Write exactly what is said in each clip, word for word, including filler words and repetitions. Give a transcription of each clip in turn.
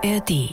R D.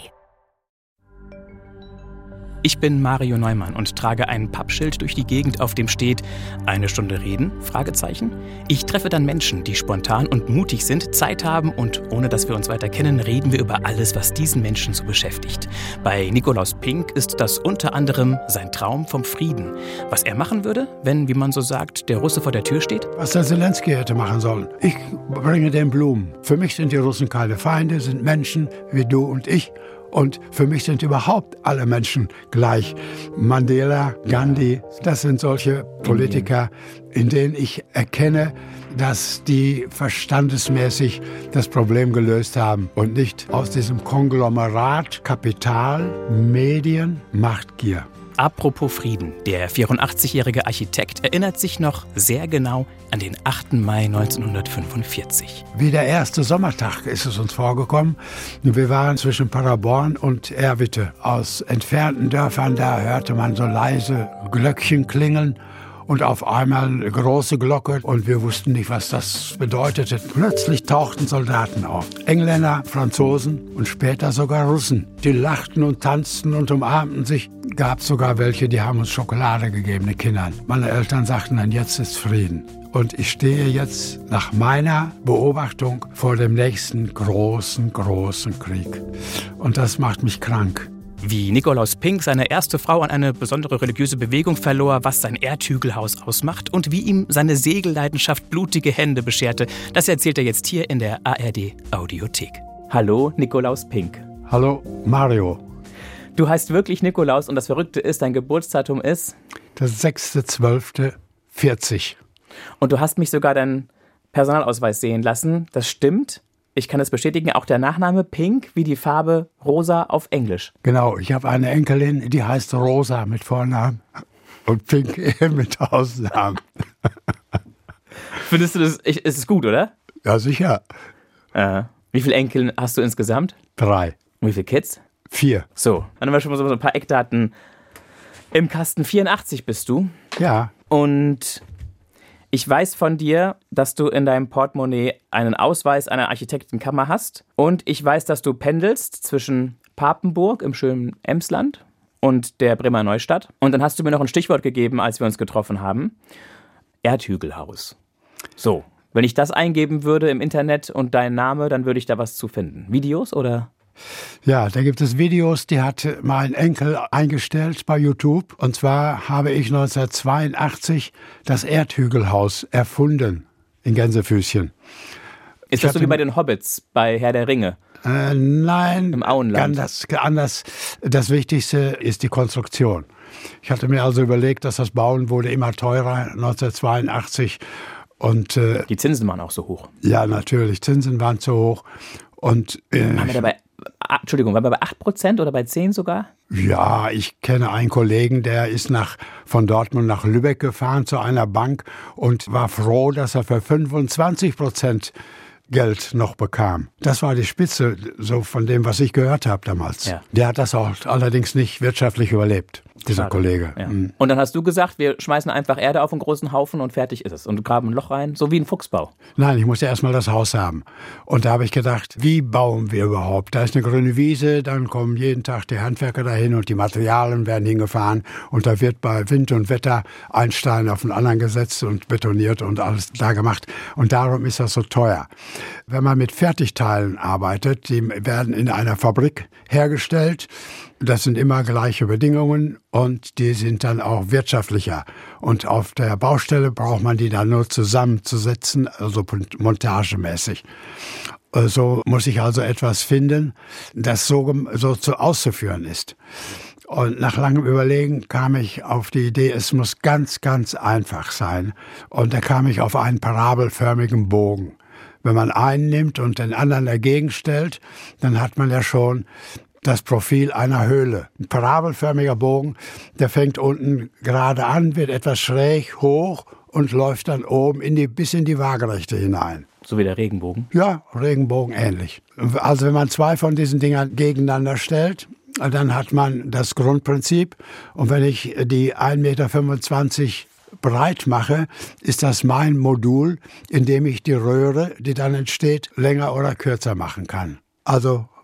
Ich bin Mario Neumann und trage ein Pappschild durch die Gegend, auf dem steht: Eine Stunde reden? Fragezeichen. Ich treffe dann Menschen, die spontan und mutig sind, Zeit haben und ohne dass wir uns weiter kennen, reden wir über alles, was diesen Menschen so beschäftigt. Bei Nikolaus Pink ist das unter anderem sein Traum vom Frieden. Was er machen würde, wenn, wie man so sagt, der Russe vor der Tür steht? Was der Zelensky hätte machen sollen. Ich bringe den Blumen. Für mich sind die Russen keine Feinde, sind Menschen wie du und ich. Und für mich sind überhaupt alle Menschen gleich. Mandela, Gandhi, das sind solche Politiker, in denen ich erkenne, dass die verstandesmäßig das Problem gelöst haben und nicht aus diesem Konglomerat Kapital, Medien, Machtgier. Apropos Frieden, der vierundachtzigjährige Architekt erinnert sich noch sehr genau an den achten Mai neunzehnhundertfünfundvierzig. Wie der erste Sommertag ist es uns vorgekommen. Wir waren zwischen Paderborn und Erwitte. Aus entfernten Dörfern, da hörte man so leise Glöckchen klingeln. Und auf einmal eine große Glocke und wir wussten nicht, was das bedeutete. Plötzlich tauchten Soldaten auf. Engländer, Franzosen und später sogar Russen. Die lachten und tanzten und umarmten sich. Gab sogar welche, die haben uns Schokolade gegeben, den Kindern. Meine Eltern sagten dann, jetzt ist Frieden. Und ich stehe jetzt nach meiner Beobachtung vor dem nächsten großen, großen Krieg. Und das macht mich krank. Wie Nikolaus Pink seine erste Frau an eine besondere religiöse Bewegung verlor, was sein Erdhügelhaus ausmacht und wie ihm seine Segelleidenschaft blutige Hände bescherte, das erzählt er jetzt hier in der A R D Audiothek. Hallo, Nikolaus Pink. Hallo, Mario. Du heißt wirklich Nikolaus und das Verrückte ist, dein Geburtsdatum ist? Das sechster zwölfter vierzig. Und du hast mich sogar deinen Personalausweis sehen lassen. Das stimmt. Ich kann es bestätigen, auch der Nachname Pink wie die Farbe rosa auf Englisch. Genau, ich habe eine Enkelin, die heißt Rosa mit Vornamen und Pink mit Ausnamen. Findest du das, ist es gut, oder? Ja, sicher. Äh, wie viele Enkel hast du insgesamt? Drei. Und wie viele Kids? Vier. So, dann haben wir schon mal so ein paar Eckdaten im Kasten. vierundachtzig bist du. Ja. Und ich weiß von dir, dass du in deinem Portemonnaie einen Ausweis einer Architektenkammer hast. Und ich weiß, dass du pendelst zwischen Papenburg im schönen Emsland und der Bremer Neustadt. Und dann hast du mir noch ein Stichwort gegeben, als wir uns getroffen haben. Erdhügelhaus. So, wenn ich das eingeben würde im Internet und dein Name, dann würde ich da was zu finden. Videos oder? Ja, da gibt es Videos, die hat mein Enkel eingestellt bei YouTube. Und zwar habe ich neunzehnhundertzweiundachtzig das Erdhügelhaus erfunden in Gänsefüßchen. Ist Ich das so hatte- wie bei den Hobbits, bei Herr der Ringe? Äh, nein, Im Auenland. Anders, anders. Das Wichtigste ist die Konstruktion. Ich hatte mir also überlegt, dass das Bauen wurde immer teurer, neunzehnhundertzweiundachtzig. Und äh, Die Zinsen waren auch so hoch. ja, natürlich, Zinsen waren zu hoch. Und äh, Waren wir dabei, ah, Entschuldigung, waren wir bei acht Prozent oder bei zehn sogar? ja, ich kenne einen Kollegen, der ist nach, von Dortmund nach Lübeck gefahren zu einer Bank und war froh, dass er für fünfundzwanzig Prozent Geld noch bekam. Das war die Spitze, so von dem, was ich gehört habe damals. Ja. Der hat das auch allerdings nicht wirtschaftlich überlebt, dieser Schade. Kollege. Ja. Mhm. Und dann hast du gesagt, wir schmeißen einfach Erde auf einen großen Haufen und fertig ist es. Und graben ein Loch rein, so wie ein Fuchsbau. Nein, ich musste erstmal das Haus haben. Und da habe ich gedacht, wie bauen wir überhaupt? Da ist eine grüne Wiese, dann kommen jeden Tag die Handwerker dahin und die Materialien werden hingefahren. Und da wird bei Wind und Wetter ein Stein auf den anderen gesetzt und betoniert und alles da gemacht. Und darum ist das so teuer. Wenn man mit Fertigteilen arbeitet, die werden in einer Fabrik hergestellt. Das sind immer gleiche Bedingungen und die sind dann auch wirtschaftlicher. Und auf der Baustelle braucht man die dann nur zusammenzusetzen, also montagemäßig. So muss ich also etwas finden, das so, so zu auszuführen ist. Und nach langem Überlegen kam ich auf die Idee, es muss ganz, ganz einfach sein. Und da kam ich auf einen parabelförmigen Bogen. Wenn man einen nimmt und den anderen dagegen stellt, dann hat man ja schon das Profil einer Höhle. Ein parabelförmiger Bogen, der fängt unten gerade an, wird etwas schräg hoch und läuft dann oben in die, bis in die Waagerechte hinein. So wie der Regenbogen. Ja, Regenbogen ähnlich. Also wenn man zwei von diesen Dingern gegeneinander stellt, dann hat man das Grundprinzip. Und wenn ich die ein Meter fünfundzwanzig breit mache, ist das mein Modul, in dem ich die Röhre, die dann entsteht, länger oder kürzer machen kann. Also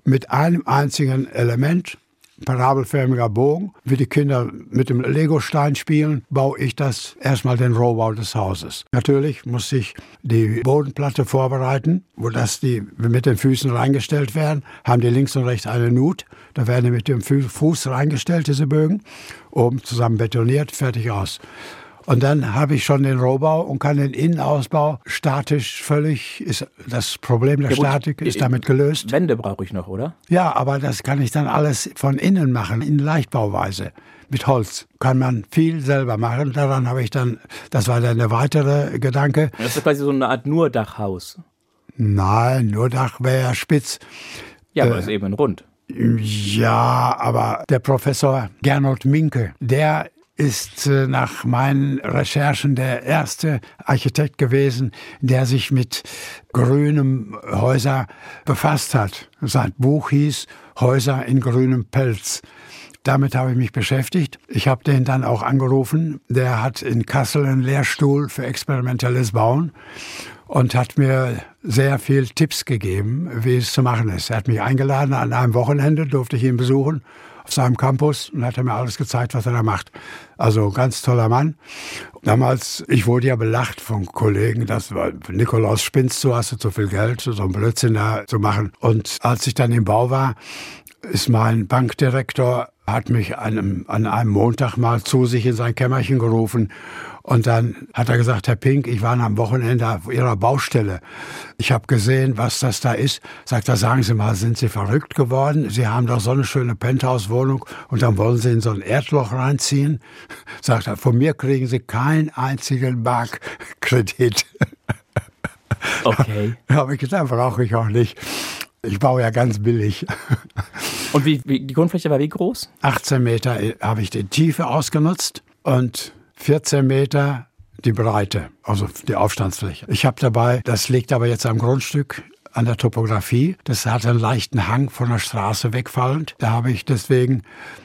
mit einem einzigen Element, parabelförmiger Bogen. Wie die Kinder mit dem Legostein spielen, baue ich das erstmal den Rohbau des Hauses. Natürlich muss ich die Bodenplatte vorbereiten, wo das die mit den Füßen reingestellt werden. Haben die links und rechts eine Nut. Da werden die mit dem Fuß reingestellt, diese Bögen. Oben zusammen betoniert, fertig aus. Und dann habe ich schon den Rohbau und kann den Innenausbau statisch völlig, ist das Problem der ja, Statik ist damit gelöst. Wände brauche ich noch, oder? Ja, aber das kann ich dann alles von innen machen, in Leichtbauweise. Mit Holz kann man viel selber machen. Daran habe ich dann, das war dann der weitere Gedanke. Das ist quasi so eine Art Nurdachhaus. Nein, Nurdach wäre ja spitz. Ja, aber es äh, ist eben rund. Ja, aber der Professor Gernot Minke, der ist äh, nach meinen Recherchen der erste Architekt gewesen, der sich mit grünem Häuser befasst hat. Sein Buch hieß Häuser in grünem Pelz. Damit habe ich mich beschäftigt. Ich habe den dann auch angerufen. Der hat in Kassel einen Lehrstuhl für experimentelles Bauen und hat mir sehr viel Tipps gegeben, wie es zu machen ist. Er hat mich eingeladen, an einem Wochenende durfte ich ihn besuchen auf seinem Campus und hat er mir alles gezeigt, was er da macht. Also ganz toller Mann. Damals, ich wurde ja belacht von Kollegen, das war Nikolaus, spinnst du, hast du zu viel Geld, so ein Blödsinn da zu machen. Und als ich dann im Bau war, ist mein Bankdirektor, hat mich einem, an einem Montag mal zu sich in sein Kämmerchen gerufen. Und dann hat er gesagt, Herr Pink, ich war am Wochenende auf Ihrer Baustelle. Ich habe gesehen, was das da ist. Sagt er, sagen Sie mal, sind Sie verrückt geworden? Sie haben doch so eine schöne Penthouse-Wohnung und dann wollen Sie in so ein Erdloch reinziehen? Sagt er, von mir kriegen Sie keinen einzigen Mark Kredit. Okay. Da habe ich gesagt, brauche ich auch nicht. Ich baue ja ganz billig. Und wie, wie, die Grundfläche war wie groß? achtzehn Meter habe ich die Tiefe ausgenutzt und vierzehn Meter die Breite, also die Aufstandsfläche. Ich habe dabei, das liegt aber jetzt am Grundstück, an der Topografie. Das hat einen leichten Hang von der Straße wegfallend. Da habe ich deswegen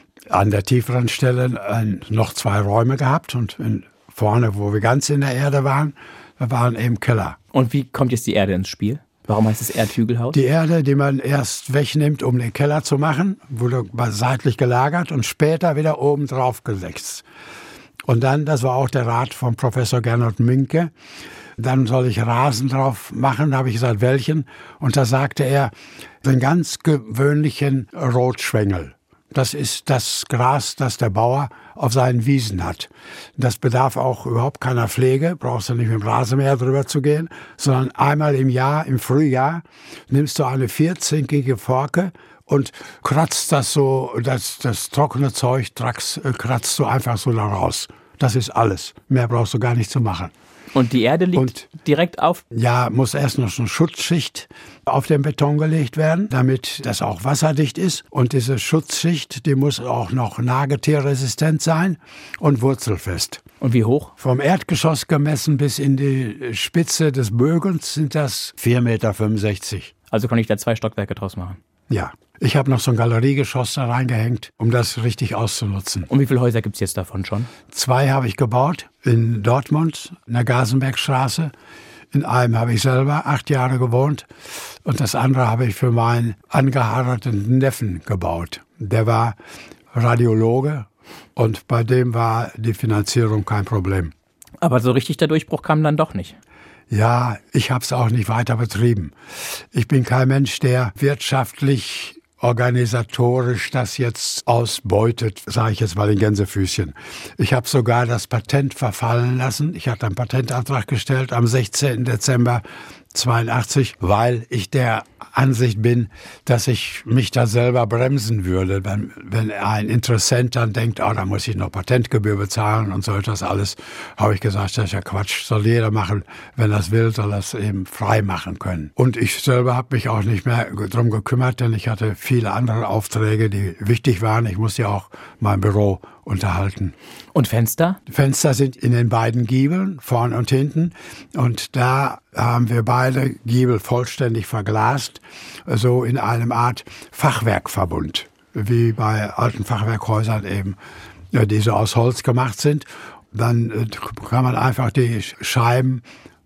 an der tieferen Stelle äh, noch zwei Räume gehabt und in, vorne, wo wir ganz in der Erde waren, da waren eben Keller. Und wie kommt jetzt die Erde ins Spiel? Warum heißt es Erdhügelhaus? Die Erde, die man erst wegnimmt, um den Keller zu machen, wurde seitlich gelagert und später wieder oben drauf gesetzt. Und dann, das war auch der Rat von Professor Gernot Minke, dann soll ich Rasen drauf machen. Da habe ich gesagt, welchen? Und da sagte er, den ganz gewöhnlichen Rotschwengel. Das ist das Gras, das der Bauer auf seinen Wiesen hat. Das bedarf auch überhaupt keiner Pflege, brauchst du nicht mit dem Rasenmäher drüber zu gehen, sondern einmal im Jahr, im Frühjahr, nimmst du eine vierzinkige Forke und kratzt das so, das, das trockene Zeug kratzt, kratzt du einfach so da raus. Das ist alles. Mehr brauchst du gar nicht zu machen. Und die Erde liegt und, direkt auf? Ja, muss erst noch so eine Schutzschicht auf den Beton gelegt werden, damit das auch wasserdicht ist. Und diese Schutzschicht, die muss auch noch nagetierresistent sein und wurzelfest. Und wie hoch? Vom Erdgeschoss gemessen bis in die Spitze des Bogens sind das vier Meter fünfundsechzig. Also kann ich da zwei Stockwerke draus machen? Ja. Ich habe noch so ein Galeriegeschoss da reingehängt, um das richtig auszunutzen. Und wie viele Häuser gibt es jetzt davon schon? Zwei habe ich gebaut, in Dortmund, in der Gasenbergstraße. In einem habe ich selber acht Jahre gewohnt und das andere habe ich für meinen angeheirateten Neffen gebaut. Der war Radiologe und bei dem war die Finanzierung kein Problem. Aber so richtig der Durchbruch kam dann doch nicht. Ja, ich habe es auch nicht weiter betrieben. Ich bin kein Mensch, der wirtschaftlich, organisatorisch das jetzt ausbeutet, sage ich jetzt mal in Gänsefüßchen. Ich habe sogar das Patent verfallen lassen. Ich hatte einen Patentantrag gestellt am sechzehnten Dezember zweiundachtzig, weil ich der Ansicht bin, dass ich mich da selber bremsen würde, wenn, wenn ein Interessent dann denkt, oh, da muss ich noch Patentgebühr bezahlen und so etwas alles, habe ich gesagt, das ist ja Quatsch, soll jeder machen, wenn er es will, soll er es eben frei machen können. Und ich selber habe mich auch nicht mehr drum gekümmert, denn ich hatte viele andere Aufträge, die wichtig waren. Ich musste ja auch mein Büro unterhalten. Und Fenster? Fenster sind in den beiden Giebeln, vorn und hinten. Und da haben wir beide Giebel vollständig verglast, so in einem Art Fachwerkverbund, wie bei alten Fachwerkhäusern eben, die so aus Holz gemacht sind. Dann kann man einfach die Scheiben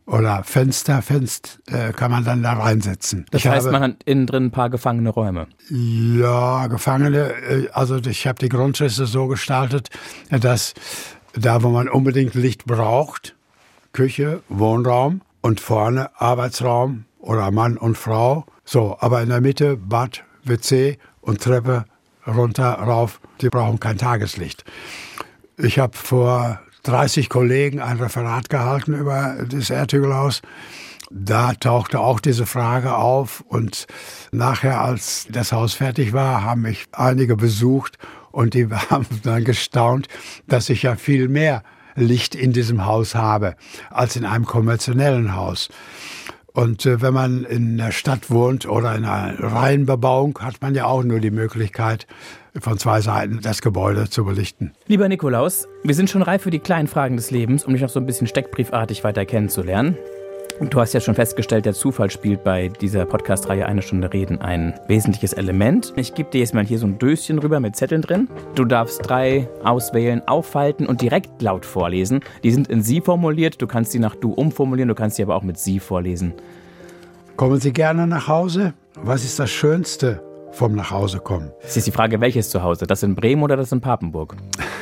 oder Fenster, Fenster äh, kann man dann da reinsetzen. Das ich heißt, habe, man hat innen drin ein paar gefangene Räume. Ja, Gefangene, äh, also ich habe die Grundrisse so gestaltet, dass da, wo man unbedingt Licht braucht, Küche, Wohnraum und vorne Arbeitsraum oder Mann und Frau, so, aber in der Mitte Bad, W C und Treppe runter, rauf, die brauchen kein Tageslicht. Ich habe vor dreißig Kollegen ein Referat gehalten über das Erdhügelhaus. Da tauchte auch diese Frage auf und nachher, als das Haus fertig war, haben mich einige besucht und die haben dann gestaunt, dass ich ja viel mehr Licht in diesem Haus habe als in einem konventionellen Haus. Und äh, wenn man in der Stadt wohnt oder in einer Reihenbebauung, hat man ja auch nur die Möglichkeit, von zwei Seiten das Gebäude zu belichten. Lieber Nikolaus, wir sind schon reif für die kleinen Fragen des Lebens, um dich noch so ein bisschen steckbriefartig weiter kennenzulernen. Du hast ja schon festgestellt, der Zufall spielt bei dieser Podcast-Reihe Eine Stunde Reden ein wesentliches Element. Ich gebe dir jetzt mal hier so ein Döschen rüber mit Zetteln drin. Du darfst drei auswählen, aufhalten und direkt laut vorlesen. Die sind in Sie formuliert, du kannst sie nach Du umformulieren, du kannst sie aber auch mit Sie vorlesen. Kommen Sie gerne nach Hause? Was ist das Schönste vom Nachhausekommen? Es ist die Frage, welches Zuhause? Das in Bremen oder das in Papenburg?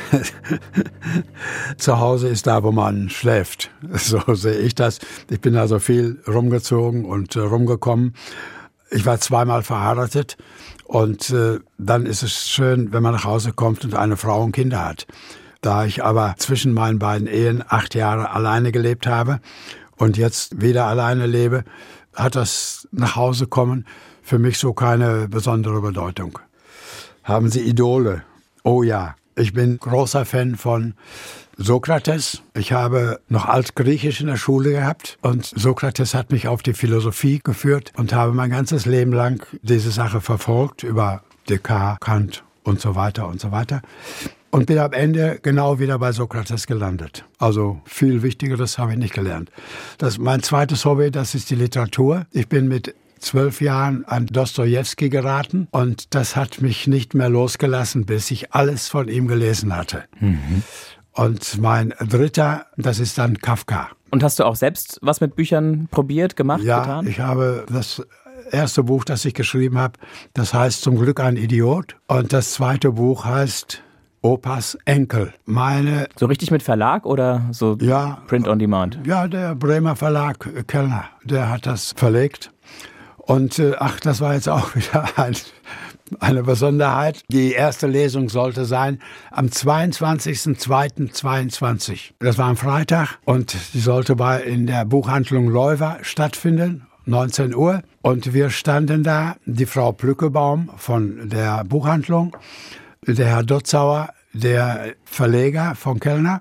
Zu Hause ist da, wo man schläft. So sehe ich das. Ich bin also viel rumgezogen und äh, rumgekommen. Ich war zweimal verheiratet und äh, dann ist es schön, wenn man nach Hause kommt und eine Frau und Kinder hat. Da ich aber zwischen meinen beiden Ehen acht Jahre alleine gelebt habe und jetzt wieder alleine lebe, hat das Nachhausekommen für mich so keine besondere Bedeutung. Haben Sie Idole? Oh ja. Ich bin großer Fan von Sokrates. Ich habe noch Altgriechisch in der Schule gehabt und Sokrates hat mich auf die Philosophie geführt und habe mein ganzes Leben lang diese Sache verfolgt über Descartes, Kant und so weiter und so weiter und bin am Ende genau wieder bei Sokrates gelandet. Also viel Wichtigeres habe ich nicht gelernt. Das, mein zweites Hobby, das ist die Literatur. Ich bin mit zwölf Jahren an Dostojewski geraten und das hat mich nicht mehr losgelassen, bis ich alles von ihm gelesen hatte. Mhm. Und mein dritter, das ist dann Kafka. Und hast du auch selbst was mit Büchern probiert, gemacht, ja, getan? Ja, ich habe das erste Buch, das ich geschrieben habe, das heißt Zum Glück ein Idiot. Und das zweite Buch heißt Opas Enkel. Meine so richtig mit Verlag oder so ja, Print on Demand? Ja, der Bremer Verlag Kellner, der hat das verlegt. Und äh, ach, das war jetzt auch wieder ein, eine Besonderheit. Die erste Lesung sollte sein am zweiundzwanzigsten zweiten zweiundzwanzig. Das war am Freitag und die sollte bei in der Buchhandlung Leuwer stattfinden, neunzehn Uhr. Und wir standen da, die Frau Plückebaum von der Buchhandlung, der Herr Dotzauer, der Verleger von Kellner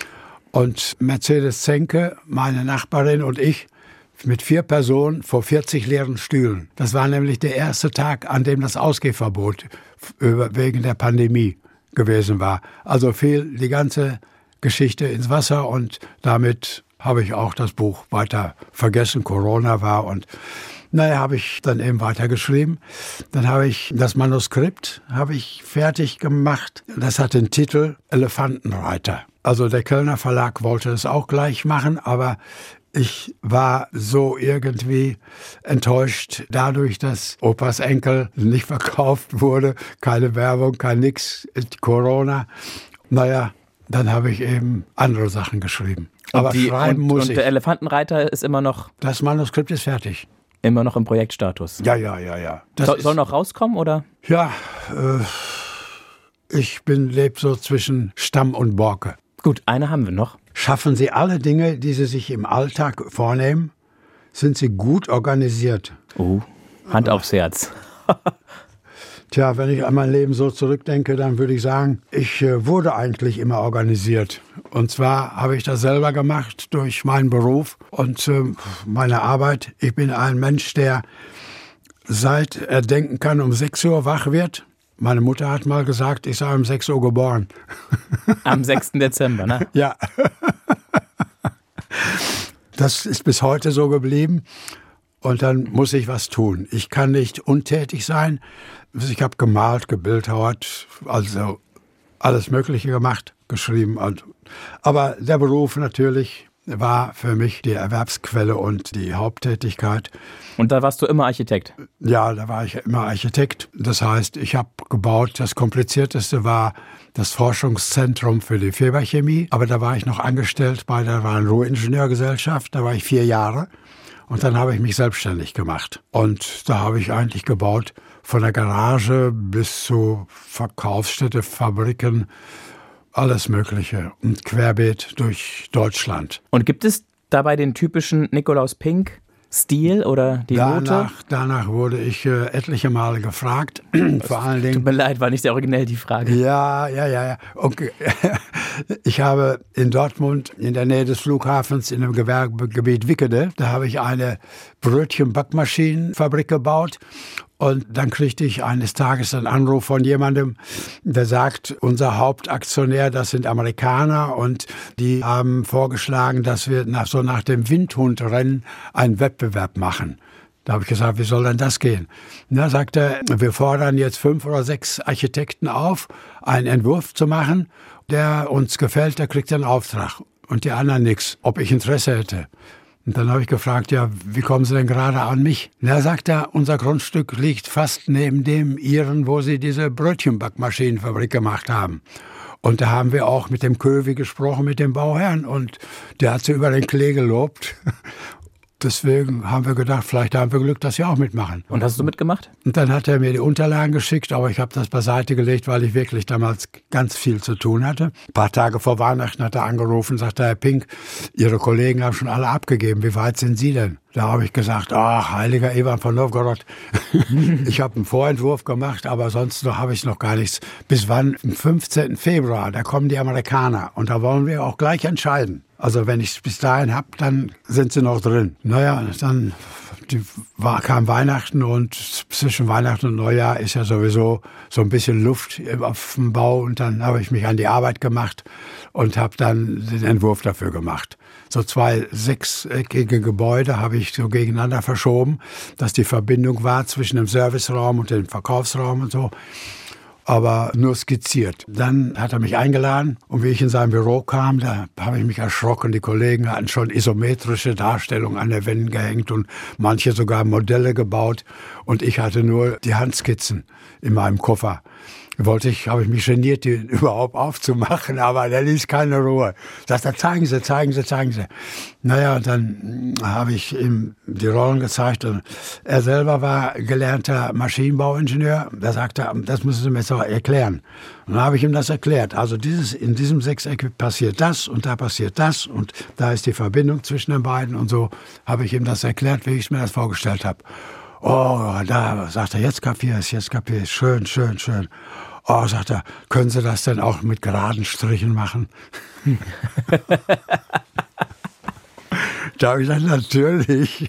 und Mercedes Zenke, meine Nachbarin und ich, mit vier Personen vor vierzig leeren Stühlen. Das war nämlich der erste Tag, an dem das Ausgehverbot wegen der Pandemie gewesen war. Also fiel die ganze Geschichte ins Wasser und damit habe ich auch das Buch weiter vergessen. Corona war und naja, habe ich dann eben weitergeschrieben. Dann habe ich das Manuskript habe ich fertig gemacht. Das hat den Titel Elefantenreiter. Also der Kellner Verlag wollte es auch gleich machen, aber ich war so irgendwie enttäuscht dadurch, dass Opas Enkel nicht verkauft wurde. Keine Werbung, kein nix, Corona. Naja, dann habe ich eben andere Sachen geschrieben. Und Aber die, schreiben und, muss und ich. Der Elefantenreiter ist immer noch... Das Manuskript ist fertig. Immer noch im Projektstatus? Ja, ja, ja, ja. Das soll, ist, soll noch rauskommen, oder? Ja, äh, ich bin lebe so zwischen Stamm und Borke. Gut, eine haben wir noch. Schaffen Sie alle Dinge, die Sie sich im Alltag vornehmen? Sind Sie gut organisiert? Oh, Hand aufs Herz. Tja, wenn ich an mein Leben so zurückdenke, dann würde ich sagen, ich äh, wurde eigentlich immer organisiert. Und zwar habe ich das selber gemacht durch meinen Beruf und äh, meine Arbeit. Ich bin ein Mensch, der seit er denken kann, um sechs Uhr wach wird. Meine Mutter hat mal gesagt, ich sei um sechs Uhr geboren. Am sechsten Dezember, ne? Ja. Das ist bis heute so geblieben. Und dann muss ich was tun. Ich kann nicht untätig sein. Ich habe gemalt, gebildhauert, also alles Mögliche gemacht, geschrieben. Aber der Beruf natürlich, war für mich die Erwerbsquelle und die Haupttätigkeit. Und da warst du immer Architekt? Ja, da war ich immer Architekt. Das heißt, ich habe gebaut, das Komplizierteste war das Forschungszentrum für die Fieberchemie. Aber da war ich noch angestellt bei der Rhein-Ruhr-Ingenieurgesellschaft. Da war ich vier Jahre. Und dann habe ich mich selbstständig gemacht. Und da habe ich eigentlich gebaut, von der Garage bis zu Verkaufsstätte, Fabriken, alles Mögliche und querbeet durch Deutschland. Und gibt es dabei den typischen Nikolaus Pink Stil oder die danach, Note? Danach wurde ich äh, etliche Male gefragt. Vor allen Dingen. Tut mir leid, war nicht sehr originell die Frage. Ja, ja, ja, ja. Okay. Ich habe in Dortmund in der Nähe des Flughafens in dem Gewerbegebiet Wickede, da habe ich eine Brötchen-Backmaschinenfabrik gebaut. Und dann kriegte ich eines Tages einen Anruf von jemandem, der sagt, unser Hauptaktionär, das sind Amerikaner und die haben vorgeschlagen, dass wir nach, so nach dem Windhundrennen einen Wettbewerb machen. Da habe ich gesagt, wie soll denn das gehen? Da sagt er, wir fordern jetzt fünf oder sechs Architekten auf, einen Entwurf zu machen, der uns gefällt, der kriegt einen Auftrag und die anderen nichts, ob ich Interesse hätte. Und dann habe ich gefragt, ja, wie kommen Sie denn gerade an mich? Und er sagt, ja, unser Grundstück liegt fast neben dem Ihren, wo Sie diese Brötchenbackmaschinenfabrik gemacht haben. Und da haben wir auch mit dem Köwi gesprochen, mit dem Bauherrn. Und der hat sie über den Klee gelobt. Deswegen haben wir gedacht, vielleicht haben wir Glück, dass wir auch mitmachen. Und hast du mitgemacht? Und dann hat er mir die Unterlagen geschickt, aber ich habe das beiseite gelegt, weil ich wirklich damals ganz viel zu tun hatte. Ein paar Tage vor Weihnachten hat er angerufen und sagte, Herr Pink, Ihre Kollegen haben schon alle abgegeben. Wie weit sind Sie denn? Da habe ich gesagt, ach, heiliger Ivan von Novgorod. Ich habe einen Vorentwurf gemacht, aber sonst noch habe ich noch gar nichts. Bis wann? Am fünfzehnten Februar, da kommen die Amerikaner. Und da wollen wir auch gleich entscheiden. Also wenn ich es bis dahin habe, dann sind sie noch drin. Naja, dann die, war, kam Weihnachten und zwischen Weihnachten und Neujahr ist ja sowieso so ein bisschen Luft auf dem Bau. Und dann habe ich mich an die Arbeit gemacht und habe dann den Entwurf dafür gemacht. So zwei sechseckige Gebäude habe ich so gegeneinander verschoben, dass die Verbindung war zwischen dem Serviceraum und dem Verkaufsraum und so. Aber nur skizziert. Dann hat er mich eingeladen und wie ich in sein Büro kam, da habe ich mich erschrocken. Die Kollegen hatten schon isometrische Darstellungen an der Wände gehängt und manche sogar Modelle gebaut. Und ich hatte nur die Handskizzen in meinem Koffer. Wollte ich, habe ich mich geniert, die überhaupt aufzumachen, aber der ließ keine Ruhe. Sagt er, zeigen Sie, zeigen Sie, zeigen Sie. Naja, dann habe ich ihm die Rollen gezeigt und er selber war gelernter Maschinenbauingenieur. Da sagte er, das müssen Sie mir jetzt auch erklären. Und dann habe ich ihm das erklärt. Also dieses, in diesem Sechseck passiert das und da passiert das und da ist die Verbindung zwischen den beiden und so habe ich ihm das erklärt, wie ich mir das vorgestellt habe. Oh, da sagt er, jetzt kapier ich, jetzt kapier ich. Schön, schön, schön. Oh, sagt er, können Sie das denn auch mit geraden Strichen machen? Da habe ich gesagt, natürlich.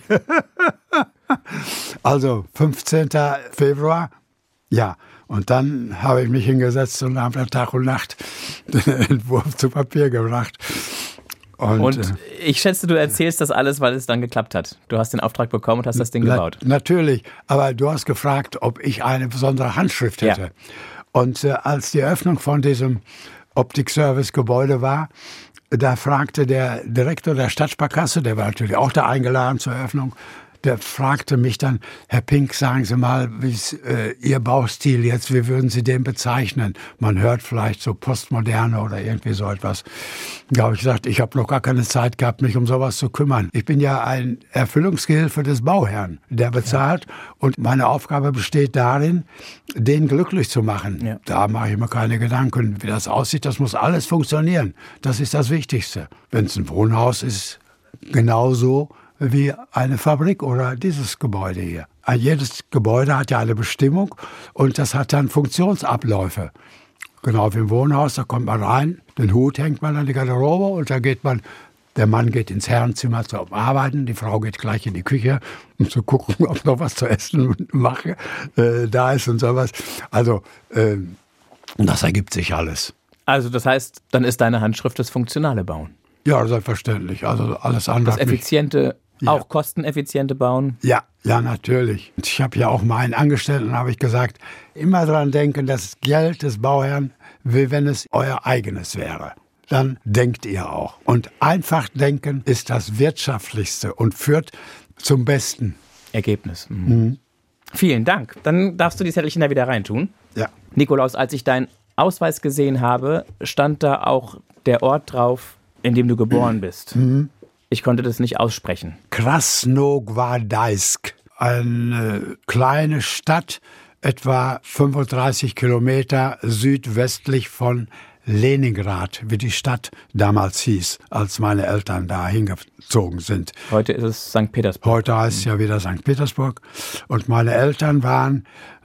Also, fünfzehnten Februar, ja. Und dann habe ich mich hingesetzt und habe Tag und Nacht den Entwurf zu Papier gebracht. Und, und äh, ich schätze, du erzählst das alles, weil es dann geklappt hat. Du hast den Auftrag bekommen und hast das Ding na, gebaut. Natürlich, aber du hast gefragt, ob ich eine besondere Handschrift hätte. Ja. Und äh, als die Eröffnung von diesem Optik-Service-Gebäude war, da fragte der Direktor der Stadtsparkasse, der war natürlich auch da eingeladen zur Eröffnung, der fragte mich dann, Herr Pink, sagen Sie mal, wie ist äh, Ihr Baustil jetzt, wie würden Sie den bezeichnen? Man hört vielleicht so Postmoderne oder irgendwie so etwas. Da habe ich gesagt, ich habe noch gar keine Zeit gehabt, mich um sowas zu kümmern. Ich bin ja ein Erfüllungsgehilfe des Bauherrn, der bezahlt. Ja. Und meine Aufgabe besteht darin, den glücklich zu machen. Ja. Da mache ich mir keine Gedanken, wie das aussieht. Das muss alles funktionieren. Das ist das Wichtigste. Wenn es ein Wohnhaus ist, genauso wie eine Fabrik oder dieses Gebäude hier. Jedes Gebäude hat ja eine Bestimmung und das hat dann Funktionsabläufe. Genau wie im Wohnhaus, da kommt man rein, den Hut hängt man an die Garderobe und da geht man, der Mann geht ins Herrenzimmer zum Arbeiten, die Frau geht gleich in die Küche, um zu gucken, ob noch was zu essen mache, äh, da ist und sowas. Also, äh, das ergibt sich alles. Also das heißt, dann ist deine Handschrift das funktionale Bauen? Ja, selbstverständlich. Also alles andere. Das effiziente, ja. Auch kosteneffiziente Bauen? Ja, ja, natürlich. Ich habe ja auch meinen Angestellten, habe ich gesagt, immer daran denken, das Geld des Bauherrn, wie wenn es euer eigenes wäre. dann denkt ihr auch. Und einfach denken ist das Wirtschaftlichste und führt zum besten Ergebnis. Mhm. Mhm. Vielen Dank. Dann darfst du die Zettelchen da wieder reintun. Ja. Nikolaus, als ich deinen Ausweis gesehen habe, stand da auch der Ort drauf, in dem du geboren bist. Mhm. Ich konnte das nicht aussprechen. Krasnogvardeisk, eine kleine Stadt, etwa fünfunddreißig Kilometer südwestlich von Leningrad, wie die Stadt damals hieß, als meine Eltern da hingezogen sind. Heute ist es Sankt Petersburg. Heute heißt es ja wieder Sankt Petersburg. Und meine Eltern waren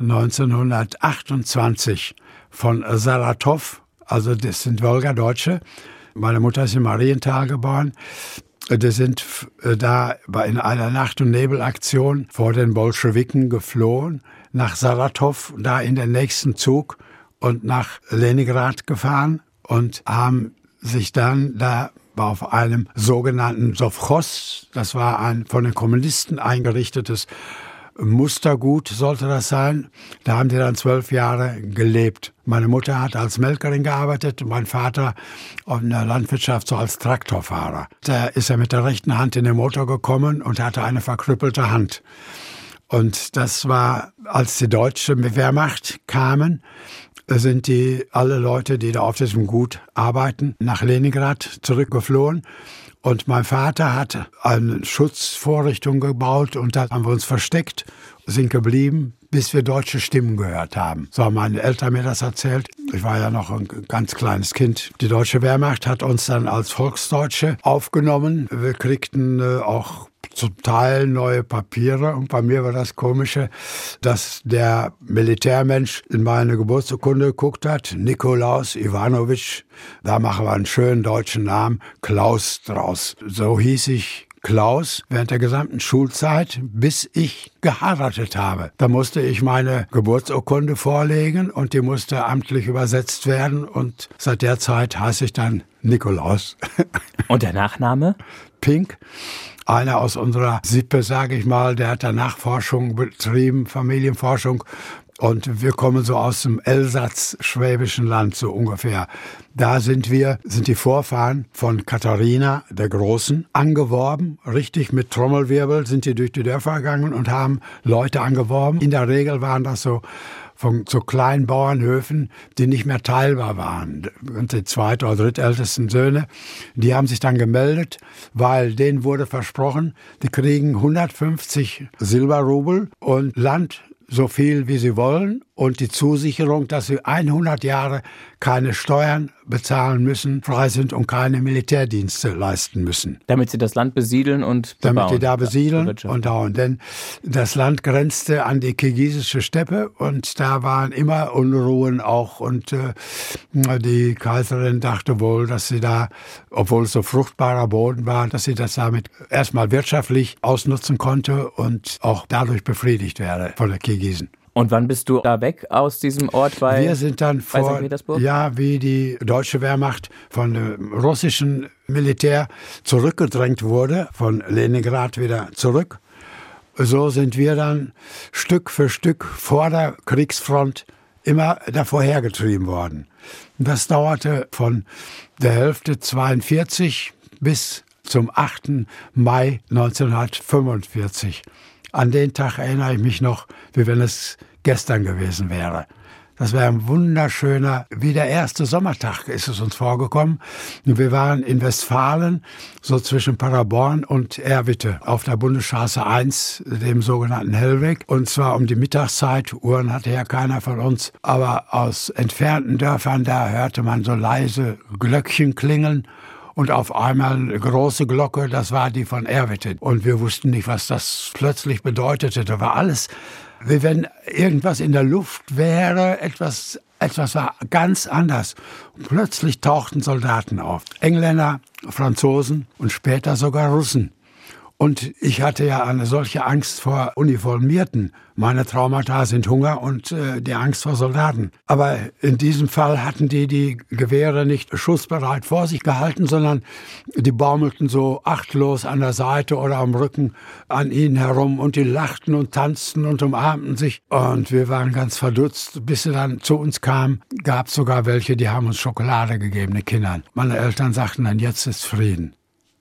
neunzehnhundertachtundzwanzig von Saratow, also das sind Wolgadeutsche. Meine Mutter ist in Marienthal geboren. Die sind da in einer Nacht- und Nebelaktion vor den Bolschewiken geflohen, nach Saratow, da in den nächsten Zug und nach Leningrad gefahren und haben sich dann da auf einem sogenannten Sowchos, das war ein von den Kommunisten eingerichtetes Mustergut, sollte das sein. Da haben die dann zwölf Jahre gelebt. Meine Mutter hat als Melkerin gearbeitet und mein Vater in der Landwirtschaft so als Traktorfahrer. Da ist er mit der rechten Hand in den Motor gekommen und hatte eine verkrüppelte Hand. Und das war, als die deutsche Wehrmacht kamen, sind die alle Leute, die da auf diesem Gut arbeiten, nach Leningrad zurückgeflohen. Und mein Vater hat eine Schutzvorrichtung gebaut und da haben wir uns versteckt, sind geblieben, bis wir deutsche Stimmen gehört haben. So haben meine Eltern mir das erzählt. Ich war ja noch ein ganz kleines Kind. Die deutsche Wehrmacht hat uns dann als Volksdeutsche aufgenommen. Wir kriegten äh, auch zum Teil neue Papiere. Und bei mir war das Komische, dass der Militärmensch in meine Geburtsurkunde geguckt hat. Nikolaus Iwanowitsch, da machen wir einen schönen deutschen Namen, Klaus draus. So hieß ich Klaus während der gesamten Schulzeit, bis ich geheiratet habe. Da musste ich meine Geburtsurkunde vorlegen und die musste amtlich übersetzt werden. Und seit der Zeit heiße ich dann Nikolaus. Und der Nachname? Pink. Einer aus unserer Sippe, sage ich mal, der hat da Nachforschung betrieben, Familienforschung. Und wir kommen so aus dem Elsass-Schwäbischen Land, so ungefähr. Da sind wir, sind die Vorfahren von Katharina der Großen angeworben. Richtig mit Trommelwirbel sind die durch die Dörfer gegangen und haben Leute angeworben. In der Regel waren das so von so kleinen Bauernhöfen, die nicht mehr teilbar waren. Und die zweit- oder drittältesten Söhne, die haben sich dann gemeldet, weil denen wurde versprochen, die kriegen hundertfünfzig Silberrubel und Land so viel, wie sie wollen, und die Zusicherung, dass sie hundert Jahre keine Steuern bezahlen müssen, frei sind und keine Militärdienste leisten müssen. Damit sie das Land besiedeln und bebauen. Damit die da besiedeln und bauen. Denn das Land grenzte an die kirgisische Steppe und da waren immer Unruhen auch. Und äh, die Kaiserin dachte wohl, dass sie da, obwohl es so fruchtbarer Boden war, dass sie das damit erstmal wirtschaftlich ausnutzen konnte und auch dadurch befriedigt werde von der Kirgisen. Und wann bist du da weg aus diesem Ort bei Wir sind dann vor, Sankt Petersburg? Ja, wie die deutsche Wehrmacht von dem russischen Militär zurückgedrängt wurde, von Leningrad wieder zurück. So sind wir dann Stück für Stück vor der Kriegsfront immer davor hergetrieben worden. Das dauerte von der Hälfte zweiundvierzig bis zum achten Mai neunzehnhundertfünfundvierzig. An den Tag erinnere ich mich noch, wie wenn es gestern gewesen wäre. Das war ein wunderschöner, wie der erste Sommertag ist es uns vorgekommen. Wir waren in Westfalen, so zwischen Paderborn und Erwitte, auf der Bundesstraße eins, dem sogenannten Hellweg. Und zwar um die Mittagszeit, Uhren hatte ja keiner von uns. Aber aus entfernten Dörfern, da hörte man so leise Glöckchen klingeln. Und auf einmal eine große Glocke, das war die von Erwitte. Und wir wussten nicht, was das plötzlich bedeutete. Da war alles, wie wenn irgendwas in der Luft wäre, etwas, etwas war ganz anders. Und plötzlich tauchten Soldaten auf. Engländer, Franzosen und später sogar Russen. Und ich hatte ja eine solche Angst vor Uniformierten. Meine Traumata sind Hunger und äh, die Angst vor Soldaten. Aber in diesem Fall hatten die die Gewehre nicht schussbereit vor sich gehalten, sondern die baumelten so achtlos an der Seite oder am Rücken an ihnen herum und die lachten und tanzten und umarmten sich. Und wir waren ganz verdutzt. Bis sie dann zu uns kamen, gab es sogar welche, die haben uns Schokolade gegeben, den Kindern. Meine Eltern sagten dann, jetzt ist Frieden.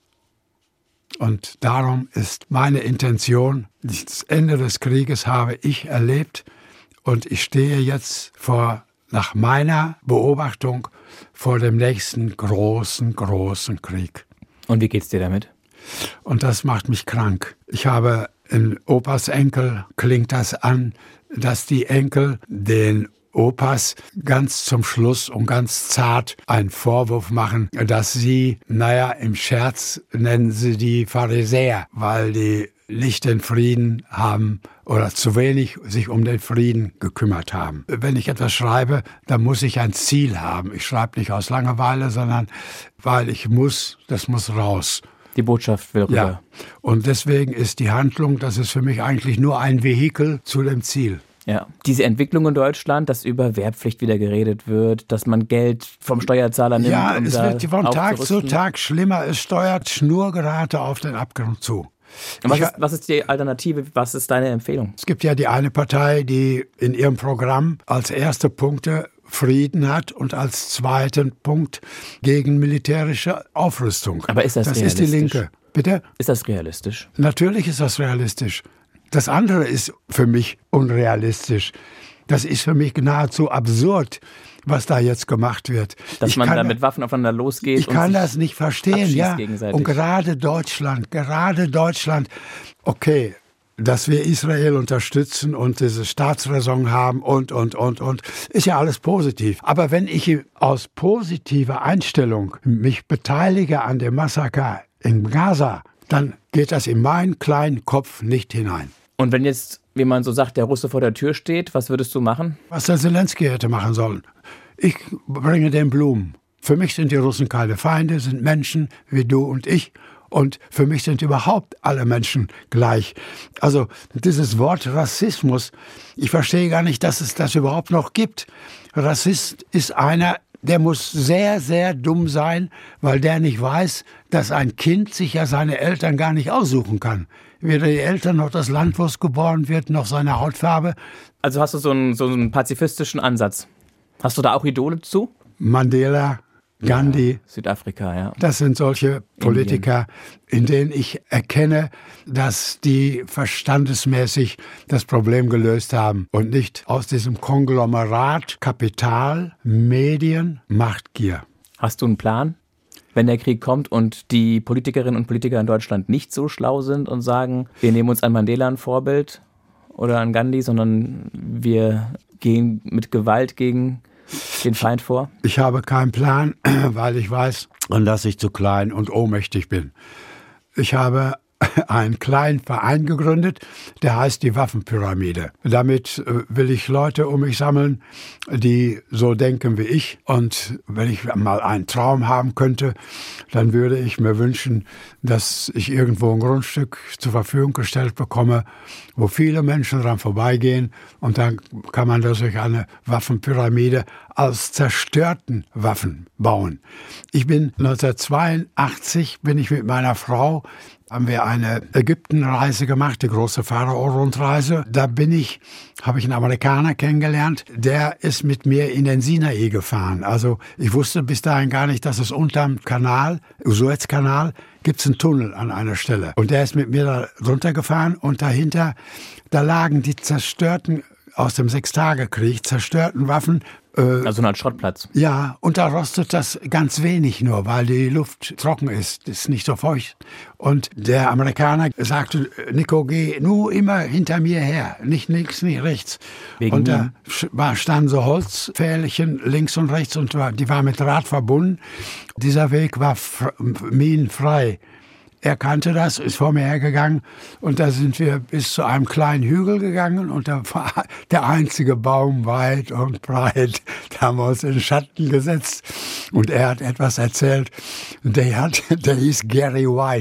Und darum ist meine Intention, das Ende des Krieges habe ich erlebt und ich stehe jetzt vor, nach meiner Beobachtung, vor dem nächsten großen, großen Krieg. Und wie geht's dir damit? Und das macht mich krank. Ich habe in Opas Enkel, klingt das an, dass die Enkel den Opas ganz zum Schluss und ganz zart einen Vorwurf machen, dass sie, naja, im Scherz nennen sie die Pharisäer, weil die nicht den Frieden haben oder zu wenig sich um den Frieden gekümmert haben. Wenn ich etwas schreibe, dann muss ich ein Ziel haben. Ich schreibe nicht aus Langeweile, sondern weil ich muss, das muss raus. Die Botschaft will rüber. Ja, und deswegen ist die Handlung, das ist für mich eigentlich nur ein Vehikel zu dem Ziel. Ja, diese Entwicklung in Deutschland, dass über Wehrpflicht wieder geredet wird, dass man Geld vom Steuerzahler nimmt. Ja, um es da wird von Tag zu aufzurüsten. Tag schlimmer. Es steuert schnurgerade auf den Abgrund zu. Was Ich, ist, was ist die Alternative? Was ist deine Empfehlung? es gibt ja die eine Partei, die in ihrem Programm als erste Punkte Frieden hat und als zweiten Punkt gegen militärische Aufrüstung. Aber ist das Das ist die realistisch? Linke. Bitte? Ist das realistisch? Natürlich ist das realistisch. Das andere ist für mich unrealistisch. Das ist für mich nahezu absurd, was da jetzt gemacht wird. Dass ich man kann, da mit Waffen aufeinander losgeht Ich und kann sich das nicht verstehen, abschießt ja. gegenseitig. Und gerade Deutschland, gerade Deutschland, okay, dass wir Israel unterstützen und diese Staatsräson haben und, und, und, und, ist ja alles positiv. Aber wenn ich aus positiver Einstellung mich beteilige an dem Massaker in Gaza, dann geht das in meinen kleinen Kopf nicht hinein. Und wenn jetzt, wie man so sagt, der Russe vor der Tür steht, was würdest du machen? Was der Zelensky hätte machen sollen. Ich bringe den Blumen. Für mich sind die Russen keine Feinde, sind Menschen wie du und ich. Und für mich sind überhaupt alle Menschen gleich. Also dieses Wort Rassismus, ich verstehe gar nicht, dass es das überhaupt noch gibt. Rassist ist einer, der muss sehr, sehr dumm sein, weil der nicht weiß, dass ein Kind sich ja seine Eltern gar nicht aussuchen kann. Weder die Eltern noch das Land, wo es geboren wird, noch seine Hautfarbe. Also hast du so einen, so einen pazifistischen Ansatz. Hast du da auch Idole zu? Mandela, Gandhi. Ja, Südafrika, ja. Das sind solche Politiker, in denen ich erkenne, dass die verstandesmäßig das Problem gelöst haben und nicht aus diesem Konglomerat Kapital, Medien, Machtgier. Hast du einen Plan? Wenn der Krieg kommt und die Politikerinnen und Politiker in Deutschland nicht so schlau sind und sagen, wir nehmen uns an Mandela ein Vorbild oder an Gandhi, sondern wir gehen mit Gewalt gegen den Feind vor? Ich habe keinen Plan, weil ich weiß, dass ich zu klein und ohnmächtig bin. Ich habe einen kleinen Verein gegründet, der heißt die Waffenpyramide. Damit will ich Leute um mich sammeln, die so denken wie ich. Und wenn ich mal einen Traum haben könnte, dann würde ich mir wünschen, dass ich irgendwo ein Grundstück zur Verfügung gestellt bekomme, wo viele Menschen dran vorbeigehen. Und dann kann man das durch eine Waffenpyramide aus zerstörten Waffen bauen. Ich bin neunzehnhundertzweiundachtzig, bin ich mit meiner Frau, haben wir eine Ägyptenreise gemacht, die große Pharao-Rundreise. Da bin ich, habe ich einen Amerikaner kennengelernt, der ist mit mir in den Sinai gefahren. Also ich wusste bis dahin gar nicht, dass es unterm Kanal, Suezkanal, gibt es einen Tunnel an einer Stelle. Und der ist mit mir da runtergefahren und dahinter, da lagen die zerstörten, aus dem Sechstagekrieg, zerstörten Waffen. Also eine Art Schrottplatz. Ja, und da rostet das ganz wenig nur, weil die Luft trocken ist, ist nicht so feucht. Und der Amerikaner sagte, Nico, geh nur immer hinter mir her, nicht links, nicht rechts. Wegen und da war, standen so Holzpfählchen links und rechts und die war mit Draht verbunden. Dieser Weg war minenfrei. Er kannte das, ist vor mir hergegangen und da sind wir bis zu einem kleinen Hügel gegangen und da war der einzige Baum weit und breit. Da haben wir uns in den Schatten gesetzt und er hat etwas erzählt. Der, hat, der hieß Gary White,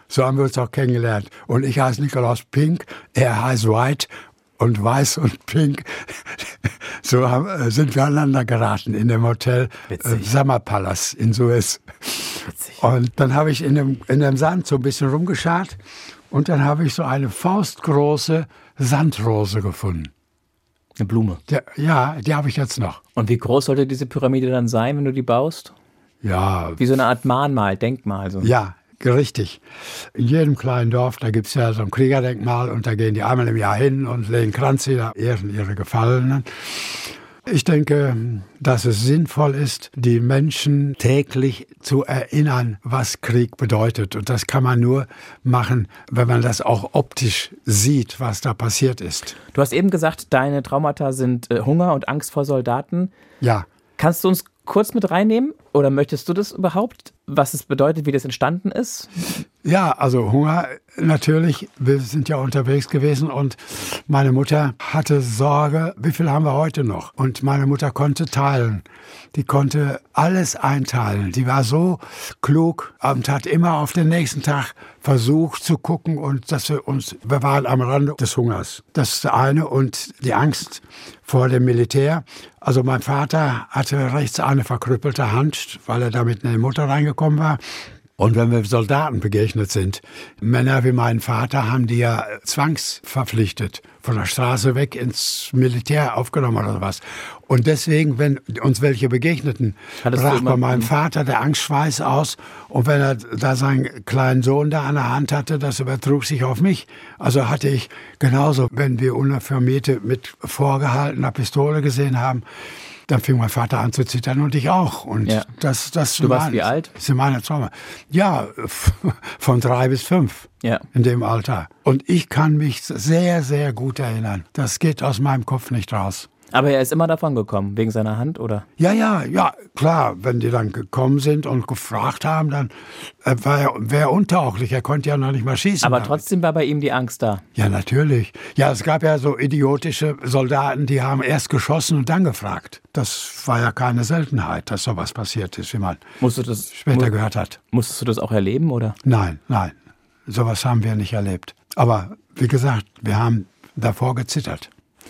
So haben wir uns auch kennengelernt. Und ich heiße Nikolaus Pink, er heißt White. Und Weiß und Pink, so haben, sind wir aneinander geraten in dem Hotel äh, Summer Palace in Suez. Witzig. Und dann habe ich in dem, in dem Sand so ein bisschen rumgeschart und dann habe ich so eine faustgroße Sandrose gefunden. Eine Blume? Der, ja, die habe ich jetzt noch. Und wie groß sollte diese Pyramide dann sein, wenn du die baust? Ja. Wie so eine Art Mahnmal, Denkmal. So. Ja. Richtig. In jedem kleinen Dorf, da gibt es ja so ein Kriegerdenkmal und da gehen die einmal im Jahr hin und legen Kranze, da ehren ihre Gefallenen. Ich denke, dass es sinnvoll ist, die Menschen täglich zu erinnern, was Krieg bedeutet. Und das kann man nur machen, wenn man das auch optisch sieht, was da passiert ist. Du hast eben gesagt, deine Traumata sind äh, Hunger und Angst vor Soldaten. Ja. Kannst du uns kurz mit reinnehmen? Oder möchtest du das überhaupt? Was es bedeutet, wie das entstanden ist? Ja, also Hunger natürlich. Wir sind ja unterwegs gewesen und meine Mutter hatte Sorge, wie viel haben wir heute noch? Und meine Mutter konnte teilen. Die konnte alles einteilen. Die war so klug und hat immer auf den nächsten Tag versucht zu gucken und dass wir uns, wir waren am Rande des Hungers. Das ist das eine und die Angst vor dem Militär. Also mein Vater hatte rechts eine verkrüppelte Hand, weil er damit in die Mutter reingekommen war. Und wenn wir Soldaten begegnet sind, Männer wie mein Vater haben die ja zwangsverpflichtet, von der Straße weg ins Militär aufgenommen oder was. Und deswegen, wenn uns welche begegneten, brach bei meinem Vater der Angstschweiß aus. Und wenn er da seinen kleinen Sohn da an der Hand hatte, das übertrug sich auf mich. Also hatte ich genauso, wenn wir Uniformierte mit vorgehaltener Pistole gesehen haben, dann fing mein Vater an zu zittern und ich auch. Und ja. das, das du warst wie alt? Das sind meine Trauma. Ja, von drei bis fünf ja. in dem Alter. Und ich kann mich sehr, sehr gut erinnern. Das geht aus meinem Kopf nicht raus. Aber er ist immer davon gekommen, wegen seiner Hand, oder? Ja, ja, ja, klar. Wenn die dann gekommen sind und gefragt haben, dann äh, war er, wäre er untauglich. Er konnte ja noch nicht mal schießen. Aber damit. Trotzdem war bei ihm die Angst da. Ja, natürlich. Ja, es gab ja so idiotische Soldaten, die haben erst geschossen und dann gefragt. Das war ja keine Seltenheit, dass sowas passiert ist, wie man Musst du das, später mu- gehört hat. Musstest du das auch erleben, oder? Nein, nein. Sowas haben wir nicht erlebt. Aber wie gesagt, wir haben davor gezittert.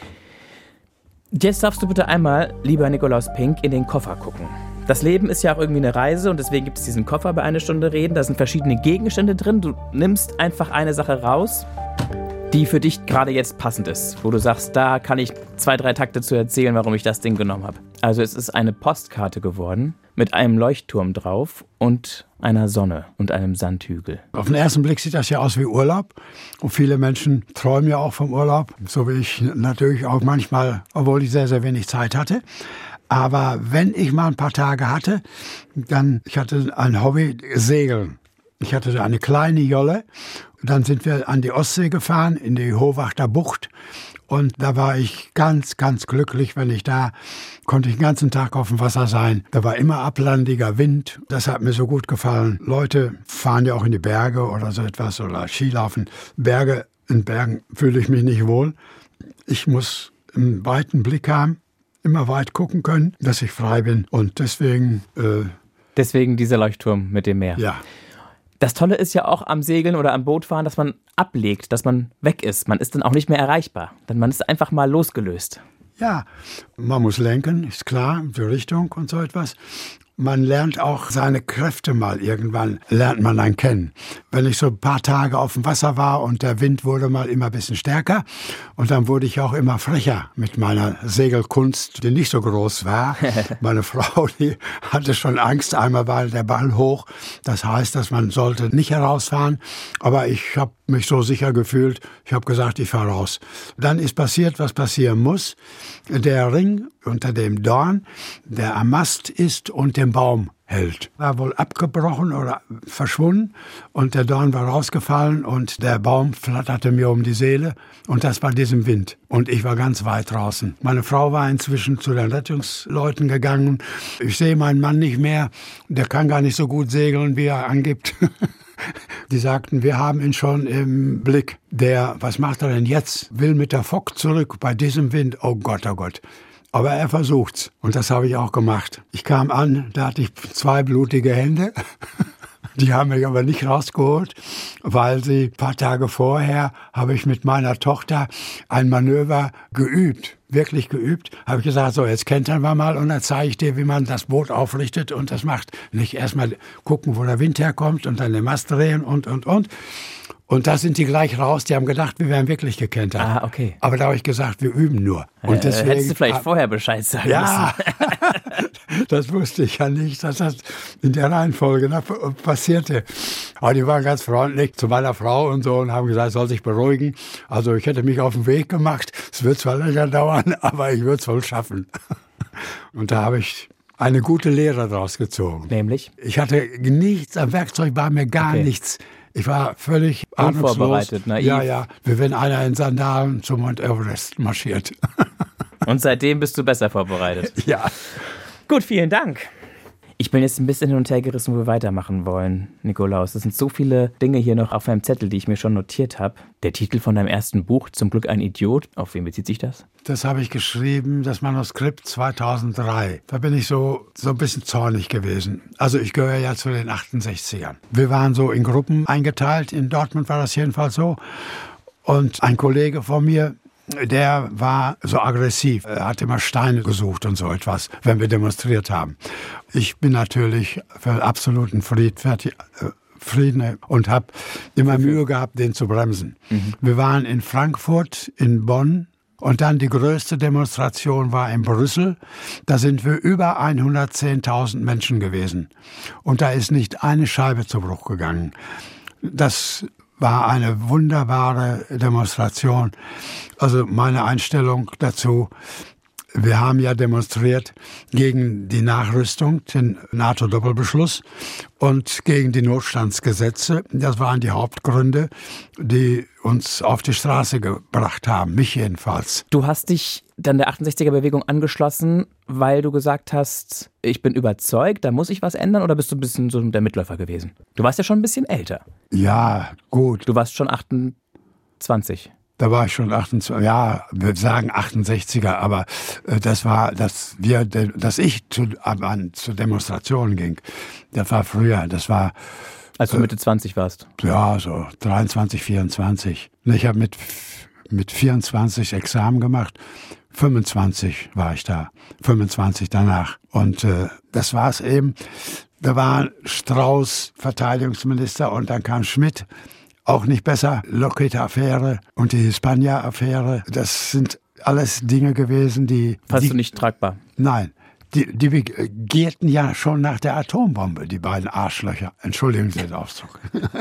Jetzt darfst du bitte einmal, lieber Nikolaus Pink, in den Koffer gucken. Das Leben ist ja auch irgendwie eine Reise und deswegen gibt es diesen Koffer bei Eine Stunde Reden. Da sind verschiedene Gegenstände drin. Du nimmst einfach eine Sache raus, die für dich gerade jetzt passend ist. Wo du sagst, da kann ich zwei, drei Takte zu erzählen, warum ich das Ding genommen habe. Also es ist eine Postkarte geworden mit einem Leuchtturm drauf und einer Sonne und einem Sandhügel. Auf den ersten Blick sieht das ja aus wie Urlaub. Und viele Menschen träumen ja auch vom Urlaub. So wie ich natürlich auch manchmal, obwohl ich sehr, sehr wenig Zeit hatte. Aber wenn ich mal ein paar Tage hatte, dann, ich hatte ein Hobby, Segeln. Ich hatte eine kleine Jolle. Dann sind wir an die Ostsee gefahren, in die Hohwachter Bucht. Und da war ich ganz, ganz glücklich, wenn ich da, konnte ich den ganzen Tag auf dem Wasser sein. Da war immer ablandiger Wind. Das hat mir so gut gefallen. Leute fahren ja auch in die Berge oder so etwas oder Skilaufen. Berge, in Bergen fühle ich mich nicht wohl. Ich muss einen weiten Blick haben, immer weit gucken können, dass ich frei bin. Und deswegen... Äh, deswegen dieser Leuchtturm mit dem Meer. Ja. Das Tolle ist ja auch am Segeln oder am Bootfahren, dass man ablegt, dass man weg ist. Man ist dann auch nicht mehr erreichbar, denn man ist einfach mal losgelöst. Ja, man muss lenken, ist klar, die Richtung und so etwas. Man lernt auch seine Kräfte mal irgendwann, lernt man dann kennen. Wenn ich so ein paar Tage auf dem Wasser war und der Wind wurde mal immer ein bisschen stärker und dann wurde ich auch immer frecher mit meiner Segelkunst, die nicht so groß war. Meine Frau, die hatte schon Angst, einmal war der Ball hoch. Das heißt, dass man sollte nicht herausfahren, aber ich habe mich so sicher gefühlt, ich habe gesagt, ich fahre raus. Dann ist passiert, was passieren muss. Der Ring unter dem Dorn, der am Mast ist und den Baum hält, war wohl abgebrochen oder verschwunden und der Dorn war rausgefallen und der Baum flatterte mir um die Seele und das bei diesem Wind. Und ich war ganz weit draußen. Meine Frau war inzwischen zu den Rettungsleuten gegangen. Ich sehe meinen Mann nicht mehr, der kann gar nicht so gut segeln, wie er angibt. Die sagten, wir haben ihn schon im Blick. Der, was macht er denn jetzt? Will mit der Fock zurück bei diesem Wind. Oh Gott, oh Gott. Aber er versucht's. Und das habe ich auch gemacht. Ich kam an, da hatte ich zwei blutige Hände. Die haben mich aber nicht rausgeholt, weil sie ein paar Tage vorher habe ich mit meiner Tochter ein Manöver geübt, wirklich geübt. Habe ich gesagt, so jetzt kentern wir mal und dann zeige ich dir, wie man das Boot aufrichtet und das macht. Nicht erstmal gucken, wo der Wind herkommt und dann den Mast drehen und, und, und. Und da sind die gleich raus, die haben gedacht, wir wären wirklich gekentert. Ah, okay. Aber da habe ich gesagt, wir üben nur. Und deswegen, äh, hättest du vielleicht vorher Bescheid sagen ja, müssen. Das wusste ich ja nicht, dass das in der Reihenfolge passierte. Aber die waren ganz freundlich zu meiner Frau und so und haben gesagt, soll sich beruhigen. Also ich hätte mich auf den Weg gemacht. Es wird zwar länger dauern, aber ich würde es wohl schaffen. Und da habe ich eine gute Lehre draus gezogen. Nämlich? Ich hatte nichts, am Werkzeug war mir gar okay. nichts. Ich war völlig unvorbereitet, naiv. Ja, ja, wie wenn einer in Sandalen zum Mount Everest marschiert. Und seitdem bist du besser vorbereitet. Ja. Gut, vielen Dank. Ich bin jetzt ein bisschen hin und her gerissen, wo wir weitermachen wollen, Nikolaus. Es sind so viele Dinge hier noch auf meinem Zettel, die ich mir schon notiert habe. Der Titel von deinem ersten Buch, Zum Glück ein Idiot, auf wen bezieht sich das? Das habe ich geschrieben, das Manuskript zweitausenddrei. Da bin ich so, so ein bisschen zornig gewesen. Also ich gehöre ja zu den achtundsechzigern. Wir waren so in Gruppen eingeteilt, in Dortmund war das jedenfalls so. Und ein Kollege von mir, der war so aggressiv. Er hat immer Steine gesucht und so etwas, wenn wir demonstriert haben. Ich bin natürlich für absoluten Frieden und habe immer Mühe gehabt, den zu bremsen. Mhm. Wir waren in Frankfurt, in Bonn und dann die größte Demonstration war in Brüssel. Da sind wir über hundertzehntausend Menschen gewesen. Und da ist nicht eine Scheibe zu Bruch gegangen. Das war eine wunderbare Demonstration. Also meine Einstellung dazu, wir haben ja demonstriert gegen die Nachrüstung, den NATO-Doppelbeschluss und gegen die Notstandsgesetze. Das waren die Hauptgründe, die uns auf die Straße gebracht haben, mich jedenfalls. Du hast dich dann der achtundsechziger-Bewegung angeschlossen, weil du gesagt hast, ich bin überzeugt, da muss ich was ändern, oder bist du ein bisschen so der Mitläufer gewesen? Du warst ja schon ein bisschen älter. Ja, gut. Du warst schon achtundzwanzig. Da war ich schon achtundzwanzig, ja, wir sagen achtundsechziger, aber äh, das war, dass wir, dass ich zu, an, zu Demonstrationen ging. Das war früher, das war... Als du Mitte zwanzig warst? Ja, so dreiundzwanzig, vierundzwanzig. Ich habe mit, mit vierundzwanzig Examen gemacht, fünfundzwanzig war ich da, fünfundzwanzig danach. Und äh, das war es eben. Da war Strauß Verteidigungsminister und dann kam Schmidt. Auch nicht besser. Lockheed-Affäre und die Hispania-Affäre. Das sind alles Dinge gewesen, die... Fandst die, du nicht tragbar? Nein. Die, die gierten ja schon nach der Atombombe, die beiden Arschlöcher. Entschuldigen Sie den Ausdruck.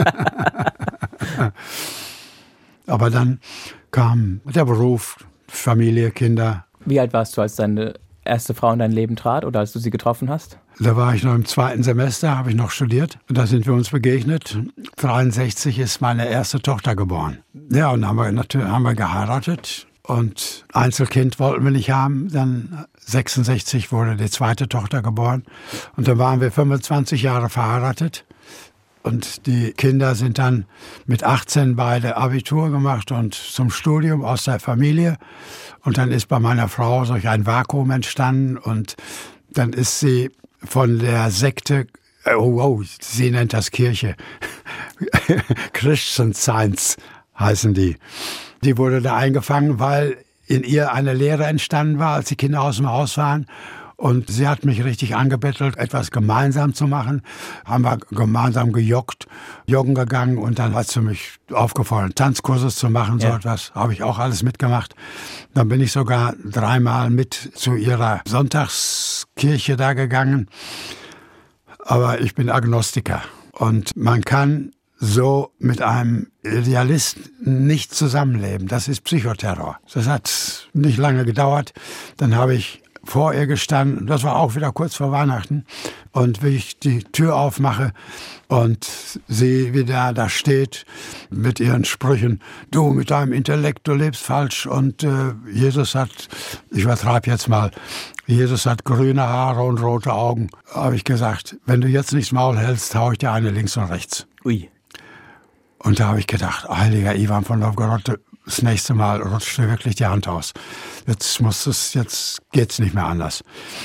Aber dann kam der Beruf, Familie, Kinder. Wie alt warst du, als deine erste Frau in dein Leben trat oder als du sie getroffen hast? Da war ich noch im zweiten Semester, habe ich noch studiert. Da sind wir uns begegnet. dreiundsechzig ist meine erste Tochter geboren. Ja, und dann haben wir, natürlich, haben wir geheiratet. Und Einzelkind wollten wir nicht haben. Dann sechsundsechzig wurde die zweite Tochter geboren. Und dann waren wir fünfundzwanzig Jahre verheiratet. Und die Kinder sind dann mit achtzehn beide Abitur gemacht und zum Studium aus der Familie. Und dann ist bei meiner Frau solch ein Vakuum entstanden. Und dann ist sie von der Sekte, oh, oh sie nennt das Kirche, Christian Science heißen die. Die wurde da eingefangen, weil in ihr eine Lehre entstanden war, als die Kinder aus dem Haus waren. Und sie hat mich richtig angebettelt, etwas gemeinsam zu machen. Haben wir gemeinsam gejoggt, joggen gegangen und dann hat sie mich aufgefordert, Tanzkurse zu machen, ja. So etwas. Habe ich auch alles mitgemacht. Dann bin ich sogar dreimal mit zu ihrer Sonntagskirche da gegangen. Aber ich bin Agnostiker. Und man kann so mit einem Idealisten nicht zusammenleben. Das ist Psychoterror. Das hat nicht lange gedauert. Dann habe ich vor ihr gestanden, das war auch wieder kurz vor Weihnachten, und wie ich die Tür aufmache und sie wieder da steht mit ihren Sprüchen, du mit deinem Intellekt, du lebst falsch und äh, Jesus hat, ich übertreibe jetzt mal, Jesus hat grüne Haare und rote Augen, habe ich gesagt, wenn du jetzt nicht das Maul hältst, hau ich dir eine links und rechts. Ui. Und da habe ich gedacht, heiliger Ivan von Novgorod, das nächste Mal rutscht dir wirklich die Hand aus. Jetzt muss es, jetzt geht's nicht mehr anders.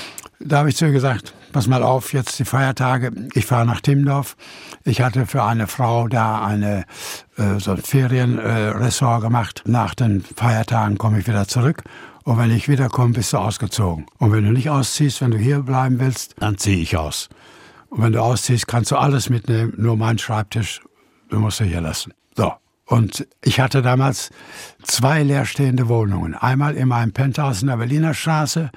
da habe ich zu ihr gesagt, pass mal auf, jetzt die Feiertage, ich fahre nach Timmendorf. Ich hatte für eine Frau da eine, äh, so ein Ferienressort äh, gemacht. Nach den Feiertagen komme ich wieder zurück. Und wenn ich wiederkomme, bist du ausgezogen. Und wenn du nicht ausziehst, wenn du hier bleiben willst, dann ziehe ich aus. Und wenn du ausziehst, kannst du alles mitnehmen, nur meinen Schreibtisch, du musst du hier lassen. So. Und ich hatte damals zwei leerstehende Wohnungen. Einmal in meinem Penthouse in der Berliner Straße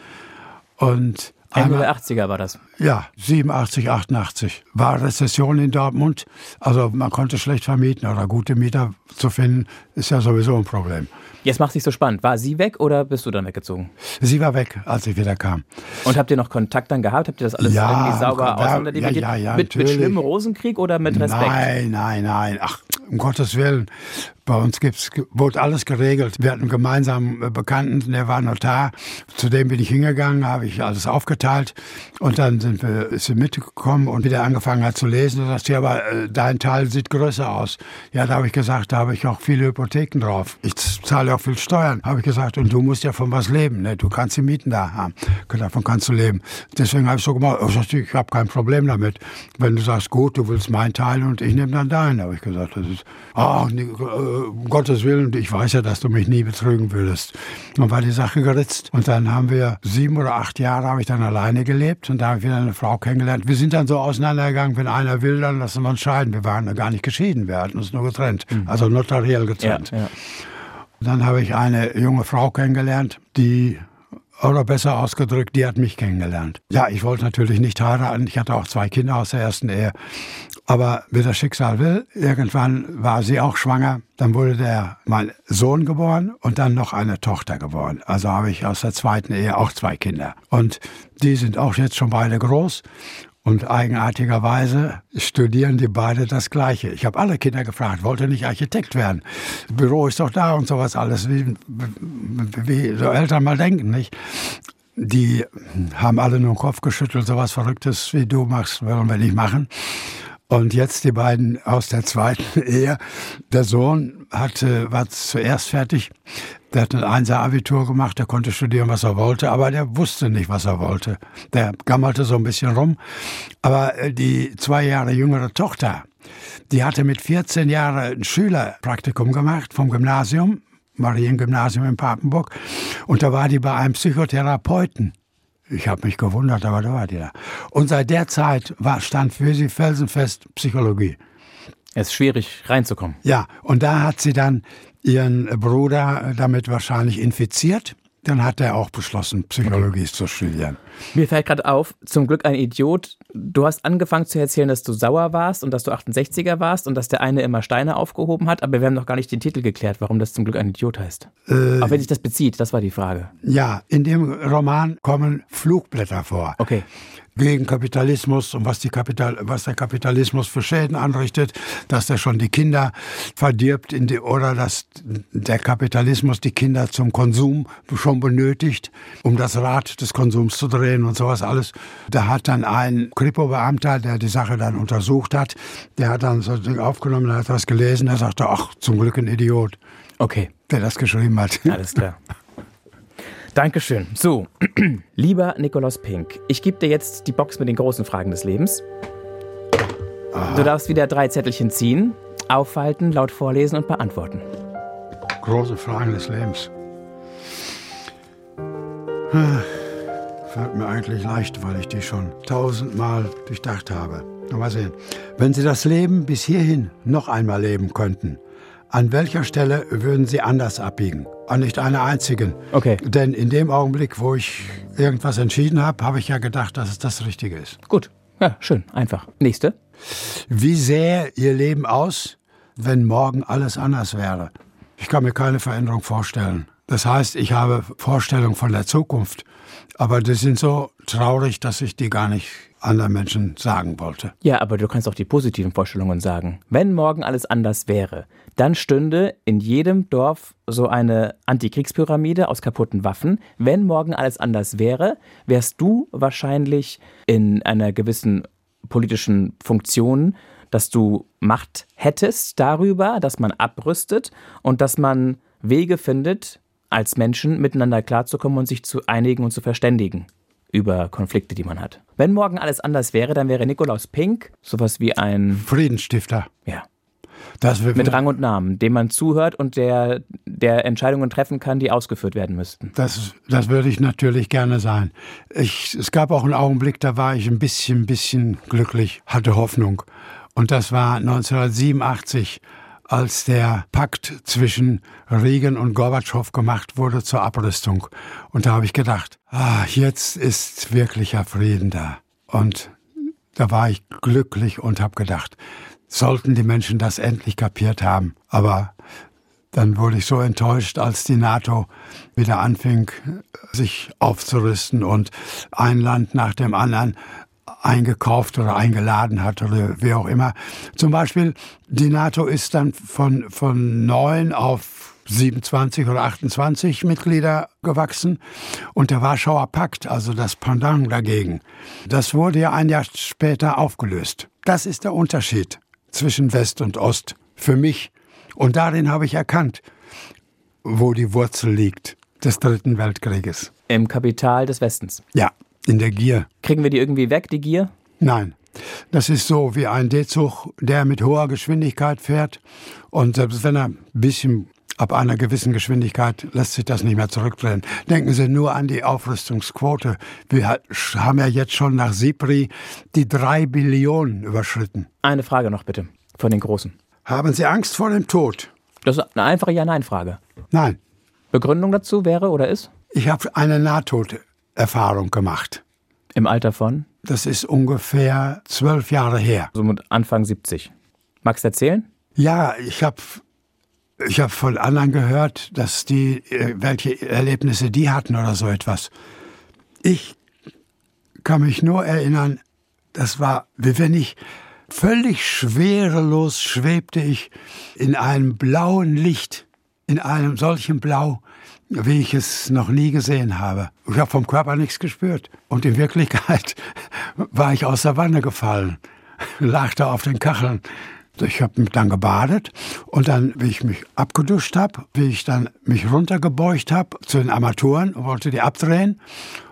und Ende der achtziger war das? Ja, siebenundachtzig, achtundachtzig. War Rezession in Dortmund. Also man konnte schlecht vermieten oder gute Mieter zu finden, ist ja sowieso ein Problem. Jetzt macht es sich so spannend. War sie weg oder bist du dann weggezogen? Sie war weg, als ich wieder kam. Und habt ihr noch Kontakt dann gehabt? Habt ihr das alles ja, irgendwie sauber auseinanderdividiert? Ja, ja, ja, mit, mit schlimmem Rosenkrieg oder mit Respekt? Nein, nein, nein. Ach, um Gottes Willen. Bei uns gibt's, wurde alles geregelt. Wir hatten einen gemeinsamen Bekannten, der war Notar. Zu dem bin ich hingegangen, habe ich alles aufgeteilt. Und dann sind wir, ist sie mitgekommen und wieder angefangen hat zu lesen. Und sagt, ja, aber äh, dein Teil sieht größer aus. Ja, da habe ich gesagt, da habe ich auch viele Hypotheken drauf. Ich zahle auch viel Steuern. Habe ich gesagt, und du musst ja von was leben. Ne? Du kannst die Mieten da haben. Davon kannst du leben. Deswegen habe ich so gemacht, ich habe kein Problem damit. Wenn du sagst, gut, du willst meinen Teil und ich nehme dann deinen. Habe ich gesagt, das ist, ach, nee, um Gottes Willen, ich weiß ja, dass du mich nie betrügen würdest. Und war die Sache geritzt. Und dann haben wir sieben oder acht Jahre habe ich dann alleine gelebt und da habe ich wieder eine Frau kennengelernt. Wir sind dann so auseinandergegangen, wenn einer will, dann lassen wir uns scheiden. Wir waren gar nicht geschieden, wir hatten uns nur getrennt. Mhm. Also notariell getrennt. Ja, ja. Dann habe ich eine junge Frau kennengelernt, die, oder besser ausgedrückt, die hat mich kennengelernt. Ja, ich wollte natürlich nicht heiraten. Ich hatte auch zwei Kinder aus der ersten Ehe. Aber wie das Schicksal will, irgendwann war sie auch schwanger. Dann wurde der, mein Sohn geboren und dann noch eine Tochter geboren. Also habe ich aus der zweiten Ehe auch zwei Kinder. Und die sind auch jetzt schon beide groß. Und eigenartigerweise studieren die beide das Gleiche. Ich habe alle Kinder gefragt, wollte nicht Architekt werden. Das Büro ist doch da und sowas alles, wie, wie so Eltern mal denken, nicht? Die haben alle nur den Kopf geschüttelt, sowas Verrücktes wie du machst, wollen wir nicht machen. Und jetzt die beiden aus der zweiten Ehe. Der Sohn hatte, war zuerst fertig. Der hat ein Einser-Abitur gemacht, der konnte studieren, was er wollte, aber der wusste nicht, was er wollte. Der gammelte so ein bisschen rum. Aber die zwei Jahre jüngere Tochter, die hatte mit vierzehn Jahren ein Schülerpraktikum gemacht vom Gymnasium, Mariengymnasium in Papenburg. Und da war die bei einem Psychotherapeuten. Ich habe mich gewundert, aber da war die da. Und seit der Zeit war, stand für sie felsenfest Psychologie. Es ist schwierig, reinzukommen. Ja, und da hat sie dann ihren Bruder damit wahrscheinlich infiziert. Dann hat er auch beschlossen, Psychologie okay. zu studieren. Mir fällt gerade auf, zum Glück ein Idiot. Du hast angefangen zu erzählen, dass du sauer warst und dass du achtundsechziger warst und dass der eine immer Steine aufgehoben hat, aber wir haben noch gar nicht den Titel geklärt, warum das zum Glück ein Idiot heißt. Äh, Auf wen sich das bezieht, das war die Frage. Ja, in dem Roman kommen Flugblätter vor. Okay. Gegen Kapitalismus und was, die Kapital, was der Kapitalismus für Schäden anrichtet, dass der schon die Kinder verdirbt in die, oder dass der Kapitalismus die Kinder zum Konsum schon benötigt, um das Rad des Konsums zu drehen und sowas alles. Da hat dann ein Kripo-Beamter, der die Sache dann untersucht hat, der hat dann so ein Ding aufgenommen, hat das gelesen, der sagte, ach, zum Glück ein Idiot. Okay. Der das geschrieben hat. Alles klar. Dankeschön. So, lieber Nikolaus Pink, ich gebe dir jetzt die Box mit den großen Fragen des Lebens. Aha. Du darfst wieder drei Zettelchen ziehen, aufhalten, laut vorlesen und beantworten. Große Fragen des Lebens. Fällt mir eigentlich leicht, weil ich die schon tausendmal durchdacht habe. Mal sehen. Wenn Sie das Leben bis hierhin noch einmal leben könnten, an welcher Stelle würden Sie anders abbiegen? An nicht einer einzigen. Okay. Denn in dem Augenblick, wo ich irgendwas entschieden habe, habe ich ja gedacht, dass es das Richtige ist. Gut. Ja, schön. Einfach. Nächste. Wie sähe Ihr Leben aus, wenn morgen alles anders wäre? Ich kann mir keine Veränderung vorstellen. Das heißt, ich habe Vorstellungen von der Zukunft, aber die sind so traurig, dass ich die gar nicht anderen Menschen sagen wollte. Ja, aber du kannst auch die positiven Vorstellungen sagen. Wenn morgen alles anders wäre, dann stünde in jedem Dorf so eine Antikriegspyramide aus kaputten Waffen. Wenn morgen alles anders wäre, wärst du wahrscheinlich in einer gewissen politischen Funktion, dass du Macht hättest darüber, dass man abrüstet und dass man Wege findet, als Menschen miteinander klarzukommen und sich zu einigen und zu verständigen. über Konflikte, die man hat. Wenn morgen alles anders wäre, dann wäre Nikolaus Pink sowas wie ein Friedensstifter. Ja. Das wir, mit Rang und Namen, dem man zuhört und der, der Entscheidungen treffen kann, die ausgeführt werden müssten. Das, das würde ich natürlich gerne sein. Ich, es gab auch einen Augenblick, da war ich ein bisschen, bisschen glücklich, hatte Hoffnung. Und das war neunzehnhundertsiebenundachtzig, als der Pakt zwischen Reagan und Gorbatschow gemacht wurde zur Abrüstung. Und da habe ich gedacht, ah, jetzt ist wirklicher Frieden da. Und da war ich glücklich und habe gedacht, sollten die Menschen das endlich kapiert haben. Aber dann wurde ich so enttäuscht, als die NATO wieder anfing, sich aufzurüsten und ein Land nach dem anderen eingekauft oder eingeladen hat oder wie auch immer. Zum Beispiel, die NATO ist dann von, von neun auf siebenundzwanzig oder achtundzwanzig Mitglieder gewachsen und der Warschauer Pakt, also das Pendant dagegen, das wurde ja ein Jahr später aufgelöst. Das ist der Unterschied zwischen West und Ost für mich. Und darin habe ich erkannt, wo die Wurzel liegt des Dritten Weltkrieges. Im Kapital des Westens. Ja, in der Gier. Kriegen wir die irgendwie weg, die Gier? Nein. Das ist so wie ein D-Zug, der mit hoher Geschwindigkeit fährt. Und selbst wenn er ein bisschen ab einer gewissen Geschwindigkeit lässt sich das nicht mehr zurückdrehen. Denken Sie nur an die Aufrüstungsquote. Wir haben ja jetzt schon nach SIPRI die drei Billionen überschritten. Eine Frage noch bitte, von den Großen. Haben Sie Angst vor dem Tod? Das ist eine einfache Ja-Nein-Frage. Nein. Begründung dazu wäre oder ist? Ich habe eine Nahtoderfahrung gemacht. Im Alter von? Das ist ungefähr zwölf Jahre her. So mit Anfang siebzig. Magst du erzählen? Ja, ich habe ich hab von anderen gehört, dass die, welche Erlebnisse die hatten oder so etwas. Ich kann mich nur erinnern, das war, wie wenn ich völlig schwerelos schwebte ich in einem blauen Licht, in einem solchen Blau, wie ich es noch nie gesehen habe. Ich habe vom Körper nichts gespürt. Und in Wirklichkeit war ich aus der Wanne gefallen, lag da auf den Kacheln. Ich habe mich dann gebadet und dann, wie ich mich abgeduscht habe, wie ich dann mich runtergebeugt habe zu den Armaturen und wollte die abdrehen.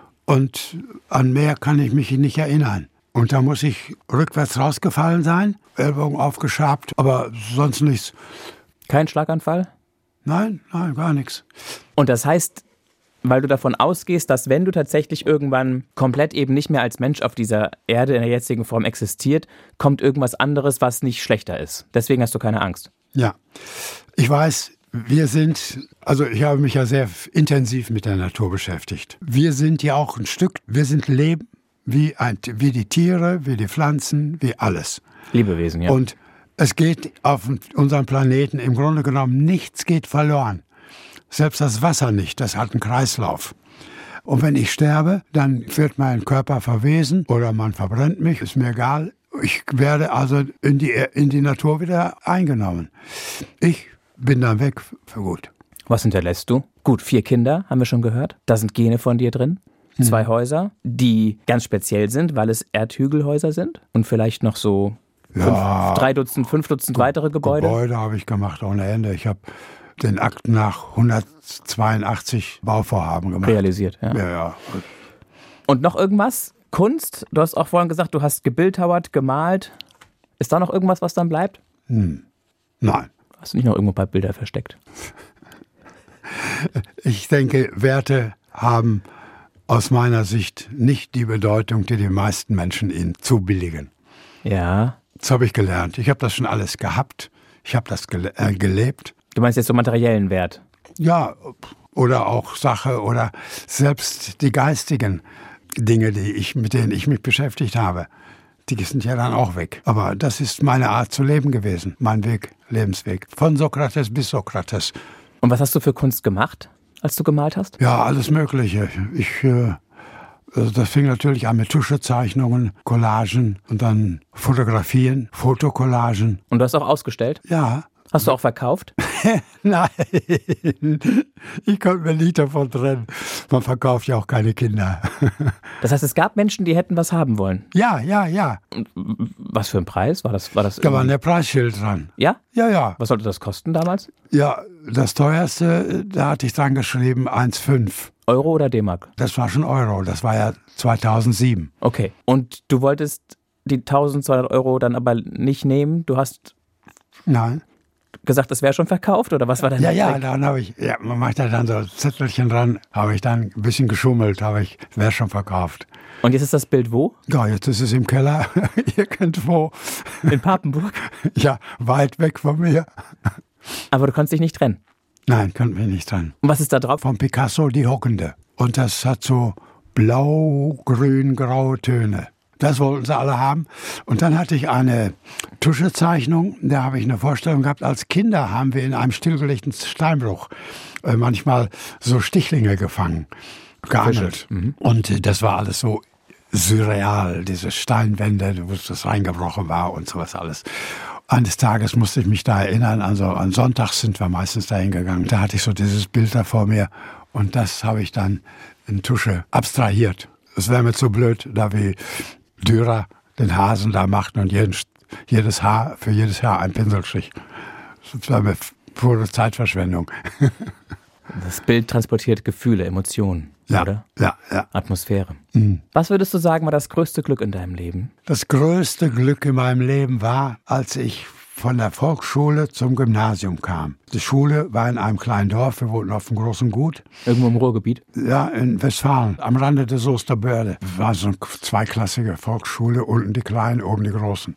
Und an mehr kann ich mich nicht erinnern. Und da muss ich rückwärts rausgefallen sein, Ellbogen aufgeschabt, aber sonst nichts. Kein Schlaganfall? Nein, nein, gar nichts. Und das heißt, weil du davon ausgehst, dass wenn du tatsächlich irgendwann komplett eben nicht mehr als Mensch auf dieser Erde in der jetzigen Form existiert, kommt irgendwas anderes, was nicht schlechter ist. Deswegen hast du keine Angst. Ja, ich weiß, wir sind, also ich habe mich ja sehr intensiv mit der Natur beschäftigt. Wir sind ja auch ein Stück, wir sind Leben, wie, ein, wie die Tiere, wie die Pflanzen, wie alles. Lebewesen, ja. Und es geht auf unserem Planeten im Grunde genommen, nichts geht verloren. Selbst das Wasser nicht, das hat einen Kreislauf. Und wenn ich sterbe, dann wird mein Körper verwesen oder man verbrennt mich, ist mir egal. Ich werde also in die, in die Natur wieder eingenommen. Ich bin dann weg für gut. Was hinterlässt du? Gut, vier Kinder, haben wir schon gehört. Da sind Gene von dir drin. Hm. Zwei Häuser, die ganz speziell sind, weil es Erdhügelhäuser sind. Und vielleicht noch so fünf, ja, drei Dutzend, fünf Dutzend Ge- weitere Gebäude. Gebäude habe ich gemacht ohne Ende. Ich habe den Akten nach hundertzweiundachtzig Bauvorhaben gemacht. Realisiert, ja. Ja, ja. Und noch irgendwas? Kunst? Du hast auch vorhin gesagt, du hast gebildhauert, gemalt. Ist da noch irgendwas, was dann bleibt? Hm. Nein. Hast du nicht noch irgendwo ein paar Bilder versteckt? Ich denke, Werte haben aus meiner Sicht nicht die Bedeutung, die die meisten Menschen ihnen zubilligen. Ja. Das habe ich gelernt. Ich habe das schon alles gehabt. Ich habe das gele- äh, gelebt. Du meinst jetzt so materiellen Wert? Ja, oder auch Sache oder selbst die geistigen Dinge, die ich, mit denen ich mich beschäftigt habe, die sind ja dann auch weg. Aber das ist meine Art zu leben gewesen, mein Weg, Lebensweg. Von Sokrates bis Sokrates. Und was hast du für Kunst gemacht, als du gemalt hast? Ja, alles Mögliche. Ich, äh, also das fing natürlich an mit Tuschezeichnungen, Collagen und dann Fotografien, Fotocollagen. Und du hast auch ausgestellt? Ja. Hast du auch verkauft? Nein, ich konnte mir nicht davon trennen. Man verkauft ja auch keine Kinder. Das heißt, es gab Menschen, die hätten was haben wollen? Ja, ja, ja. Und was für ein Preis? War das, war das da war ein Preisschild dran. Ja? Ja, ja. Was sollte das kosten damals? Ja, das teuerste, da hatte ich dran geschrieben, eins Komma fünf. Euro oder D-Mark? Das war schon Euro, das war ja zweitausendsieben. Okay, und du wolltest die eintausendzweihundert Euro dann aber nicht nehmen? Du hast Nein. gesagt, das wäre schon verkauft oder was war dein Ja, Trick? ja, dann habe ich, ja, man macht da dann so Zettelchen dran, habe ich dann ein bisschen geschummelt, habe ich, wäre schon verkauft. Und jetzt ist das Bild wo? Ja, jetzt ist es im Keller, irgendwo. In Papenburg? Ja, weit weg von mir. Aber du konntest dich nicht trennen? Nein, konnten wir nicht dran. Und was ist da drauf? Von Picasso, die Hockende. Und das hat so blau, grün, graue Töne. Das wollten sie alle haben. Und dann hatte ich eine Tuschezeichnung, da habe ich eine Vorstellung gehabt. Als Kinder haben wir in einem stillgelegten Steinbruch äh, manchmal so Stichlinge gefangen, geangelt. Mhm. Und äh, das war alles so surreal, diese Steinwände, wo das reingebrochen war und sowas alles. Eines Tages musste ich mich da erinnern, also an Sonntags sind wir meistens dahin gegangen. Da hatte ich so dieses Bild da vor mir und das habe ich dann in Tusche abstrahiert. Es wäre mir zu blöd, da wie Dürer den Hasen da macht und jeden, jedes Haar, für jedes Haar ein Pinselstrich. Das war mir pure Zeitverschwendung. Das Bild transportiert Gefühle, Emotionen, ja, oder? Ja, ja. Atmosphäre. Mhm. Was würdest du sagen, war das größte Glück in deinem Leben? Das größte Glück in meinem Leben war, als ich von der Volksschule zum Gymnasium kam. Die Schule war in einem kleinen Dorf, wir wohnten auf einem großen Gut. Irgendwo im Ruhrgebiet? Ja, in Westfalen, am Rande des Osterbörde. Das war so eine zweiklassige Volksschule, unten die Kleinen, oben die Großen.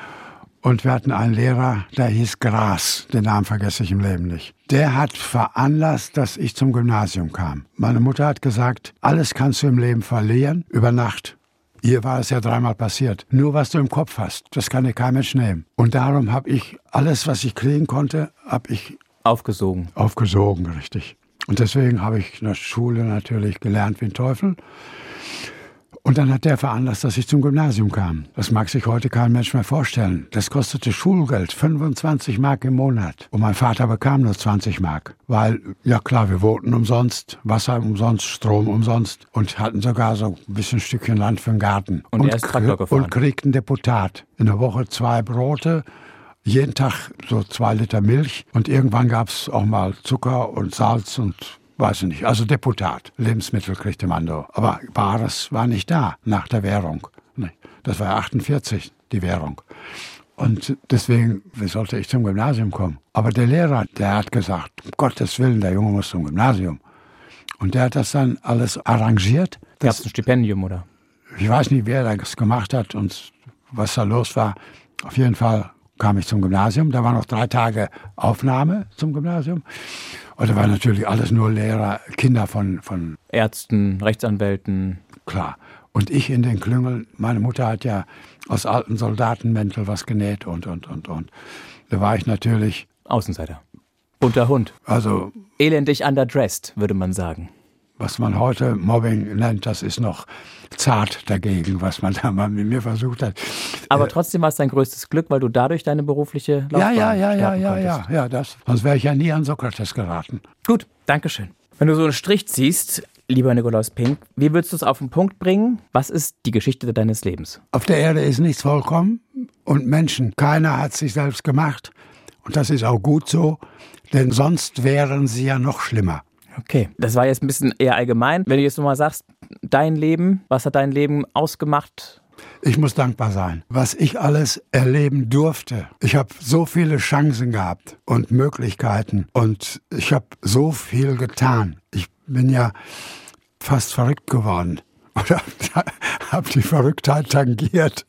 Und wir hatten einen Lehrer, der hieß Gras, den Namen vergesse ich im Leben nicht. Der hat veranlasst, dass ich zum Gymnasium kam. Meine Mutter hat gesagt, alles kannst du im Leben verlieren, über Nacht. Ihr war es ja dreimal passiert. Nur was du im Kopf hast, das kann dir kein Mensch nehmen. Und darum habe ich alles, was ich kriegen konnte, habe ich aufgesogen. Aufgesogen, richtig. Und deswegen habe ich in der Schule natürlich gelernt wie ein Teufel. Und dann hat der veranlasst, dass ich zum Gymnasium kam. Das mag sich heute kein Mensch mehr vorstellen. Das kostete Schulgeld, fünfundzwanzig Mark im Monat. Und mein Vater bekam nur zwanzig Mark. Weil, ja klar, wir wohnten umsonst, Wasser umsonst, Strom umsonst und hatten sogar so ein bisschen Stückchen Land für den Garten. Und, und er ist Traktor gefahren. Und kriegten Deputat. In der Woche zwei Brote, jeden Tag so zwei Liter Milch. Und irgendwann gab es auch mal Zucker und Salz und weiß ich nicht, also Deputat, Lebensmittel kriegte man da. Aber Bares war nicht da nach der Währung. Das war achtundvierzig, die Währung. Und deswegen, wie sollte ich zum Gymnasium kommen? Aber der Lehrer, der hat gesagt, um Gottes Willen, der Junge muss zum Gymnasium. Und der hat das dann alles arrangiert. Gab es ein Stipendium, oder? Ich weiß nicht, wer das gemacht hat und was da los war. Auf jeden Fall kam ich zum Gymnasium. Da war noch drei Tage Aufnahme zum Gymnasium. Und da waren natürlich alles nur Lehrer, Kinder von, von Ärzten, Rechtsanwälten. Klar. Und ich in den Klüngeln, meine Mutter hat ja aus alten Soldatenmäntel was genäht und, und, und, und. Da war ich natürlich Außenseiter. Bunter Hund. Also elendig underdressed, würde man sagen. Was man heute Mobbing nennt, das ist noch zart dagegen, was man da mal mit mir versucht hat. Aber trotzdem war es dein größtes Glück, weil du dadurch deine berufliche Laufbahn Ja, ja, ja, ja, starten ja, ja, konntest. ja, das. Sonst wäre ich ja nie an Sokrates geraten. Gut, Dankeschön. Wenn du so einen Strich ziehst, lieber Nikolaus Pink, wie würdest du es auf den Punkt bringen? Was ist die Geschichte deines Lebens? Auf der Erde ist nichts vollkommen und Menschen, keiner hat sich selbst gemacht. Und das ist auch gut so, denn sonst wären sie ja noch schlimmer. Okay, das war jetzt ein bisschen eher allgemein. Wenn du jetzt nochmal sagst, dein Leben, was hat dein Leben ausgemacht? Ich muss dankbar sein, was ich alles erleben durfte. Ich habe so viele Chancen gehabt und Möglichkeiten und ich habe so viel getan. Ich bin ja fast verrückt geworden oder habe die Verrücktheit tangiert.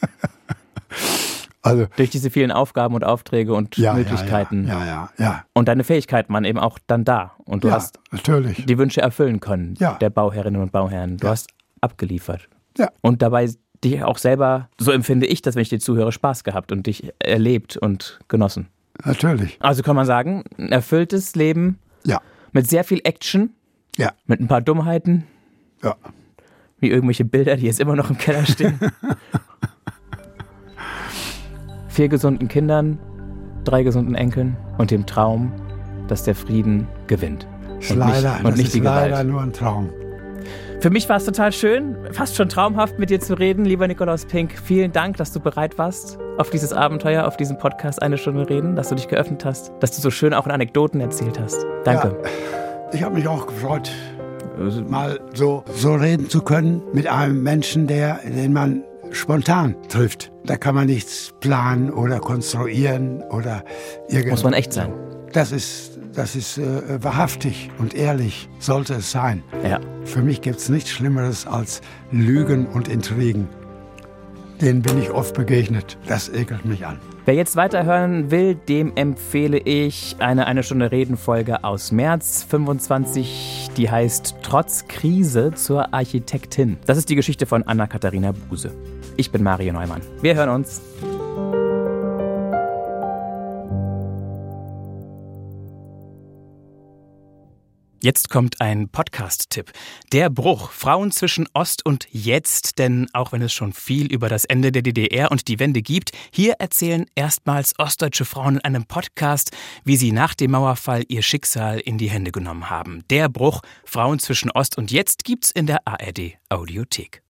Also, durch diese vielen Aufgaben und Aufträge und ja, Möglichkeiten. Ja, ja, ja, ja. Und deine Fähigkeiten waren eben auch dann da. Und du ja, hast natürlich. die Wünsche erfüllen können, ja. der Bauherrinnen und Bauherren. Du ja. hast abgeliefert. Ja. Und dabei dich auch selber, so empfinde ich das, wenn ich dir zuhöre, Spaß gehabt und dich erlebt und genossen. Natürlich. Also kann man sagen, ein erfülltes Leben ja. mit sehr viel Action, ja. mit ein paar Dummheiten, ja. wie irgendwelche Bilder, die jetzt immer noch im Keller stehen. Vier gesunden Kindern, drei gesunden Enkeln und dem Traum, dass der Frieden gewinnt. Ist und leider, nicht, und das nicht ist die leider Gewalt. nur ein Traum. Für mich war es total schön, fast schon traumhaft mit dir zu reden, lieber Nikolaus Pink. Vielen Dank, dass du bereit warst, auf dieses Abenteuer, auf diesen Podcast eine Stunde reden, dass du dich geöffnet hast, dass du so schön auch in Anekdoten erzählt hast. Danke. Ja, ich habe mich auch gefreut. mal so, so reden zu können mit einem Menschen, der, den man spontan trifft. Da kann man nichts planen oder konstruieren oder irgendwas. Muss man echt sein. Das ist, das ist äh, wahrhaftig und ehrlich, sollte es sein. Ja. Für mich gibt es nichts Schlimmeres als Lügen und Intrigen. Denen bin ich oft begegnet. Das ekelt mich an. Wer jetzt weiterhören will, dem empfehle ich eine eine Stunde Reden-Folge aus März fünfundzwanzig, die heißt Trotz Krise zur Architektin. Das ist die Geschichte von Anna-Katharina Buse. Ich bin Mario Neumann. Wir hören uns. Jetzt kommt ein Podcast-Tipp. Der Bruch. Frauen zwischen Ost und Jetzt. Denn auch wenn es schon viel über das Ende der D D R und die Wende gibt, hier erzählen erstmals ostdeutsche Frauen in einem Podcast, wie sie nach dem Mauerfall ihr Schicksal in die Hände genommen haben. Der Bruch. Frauen zwischen Ost und Jetzt gibt's in der A R D Audiothek.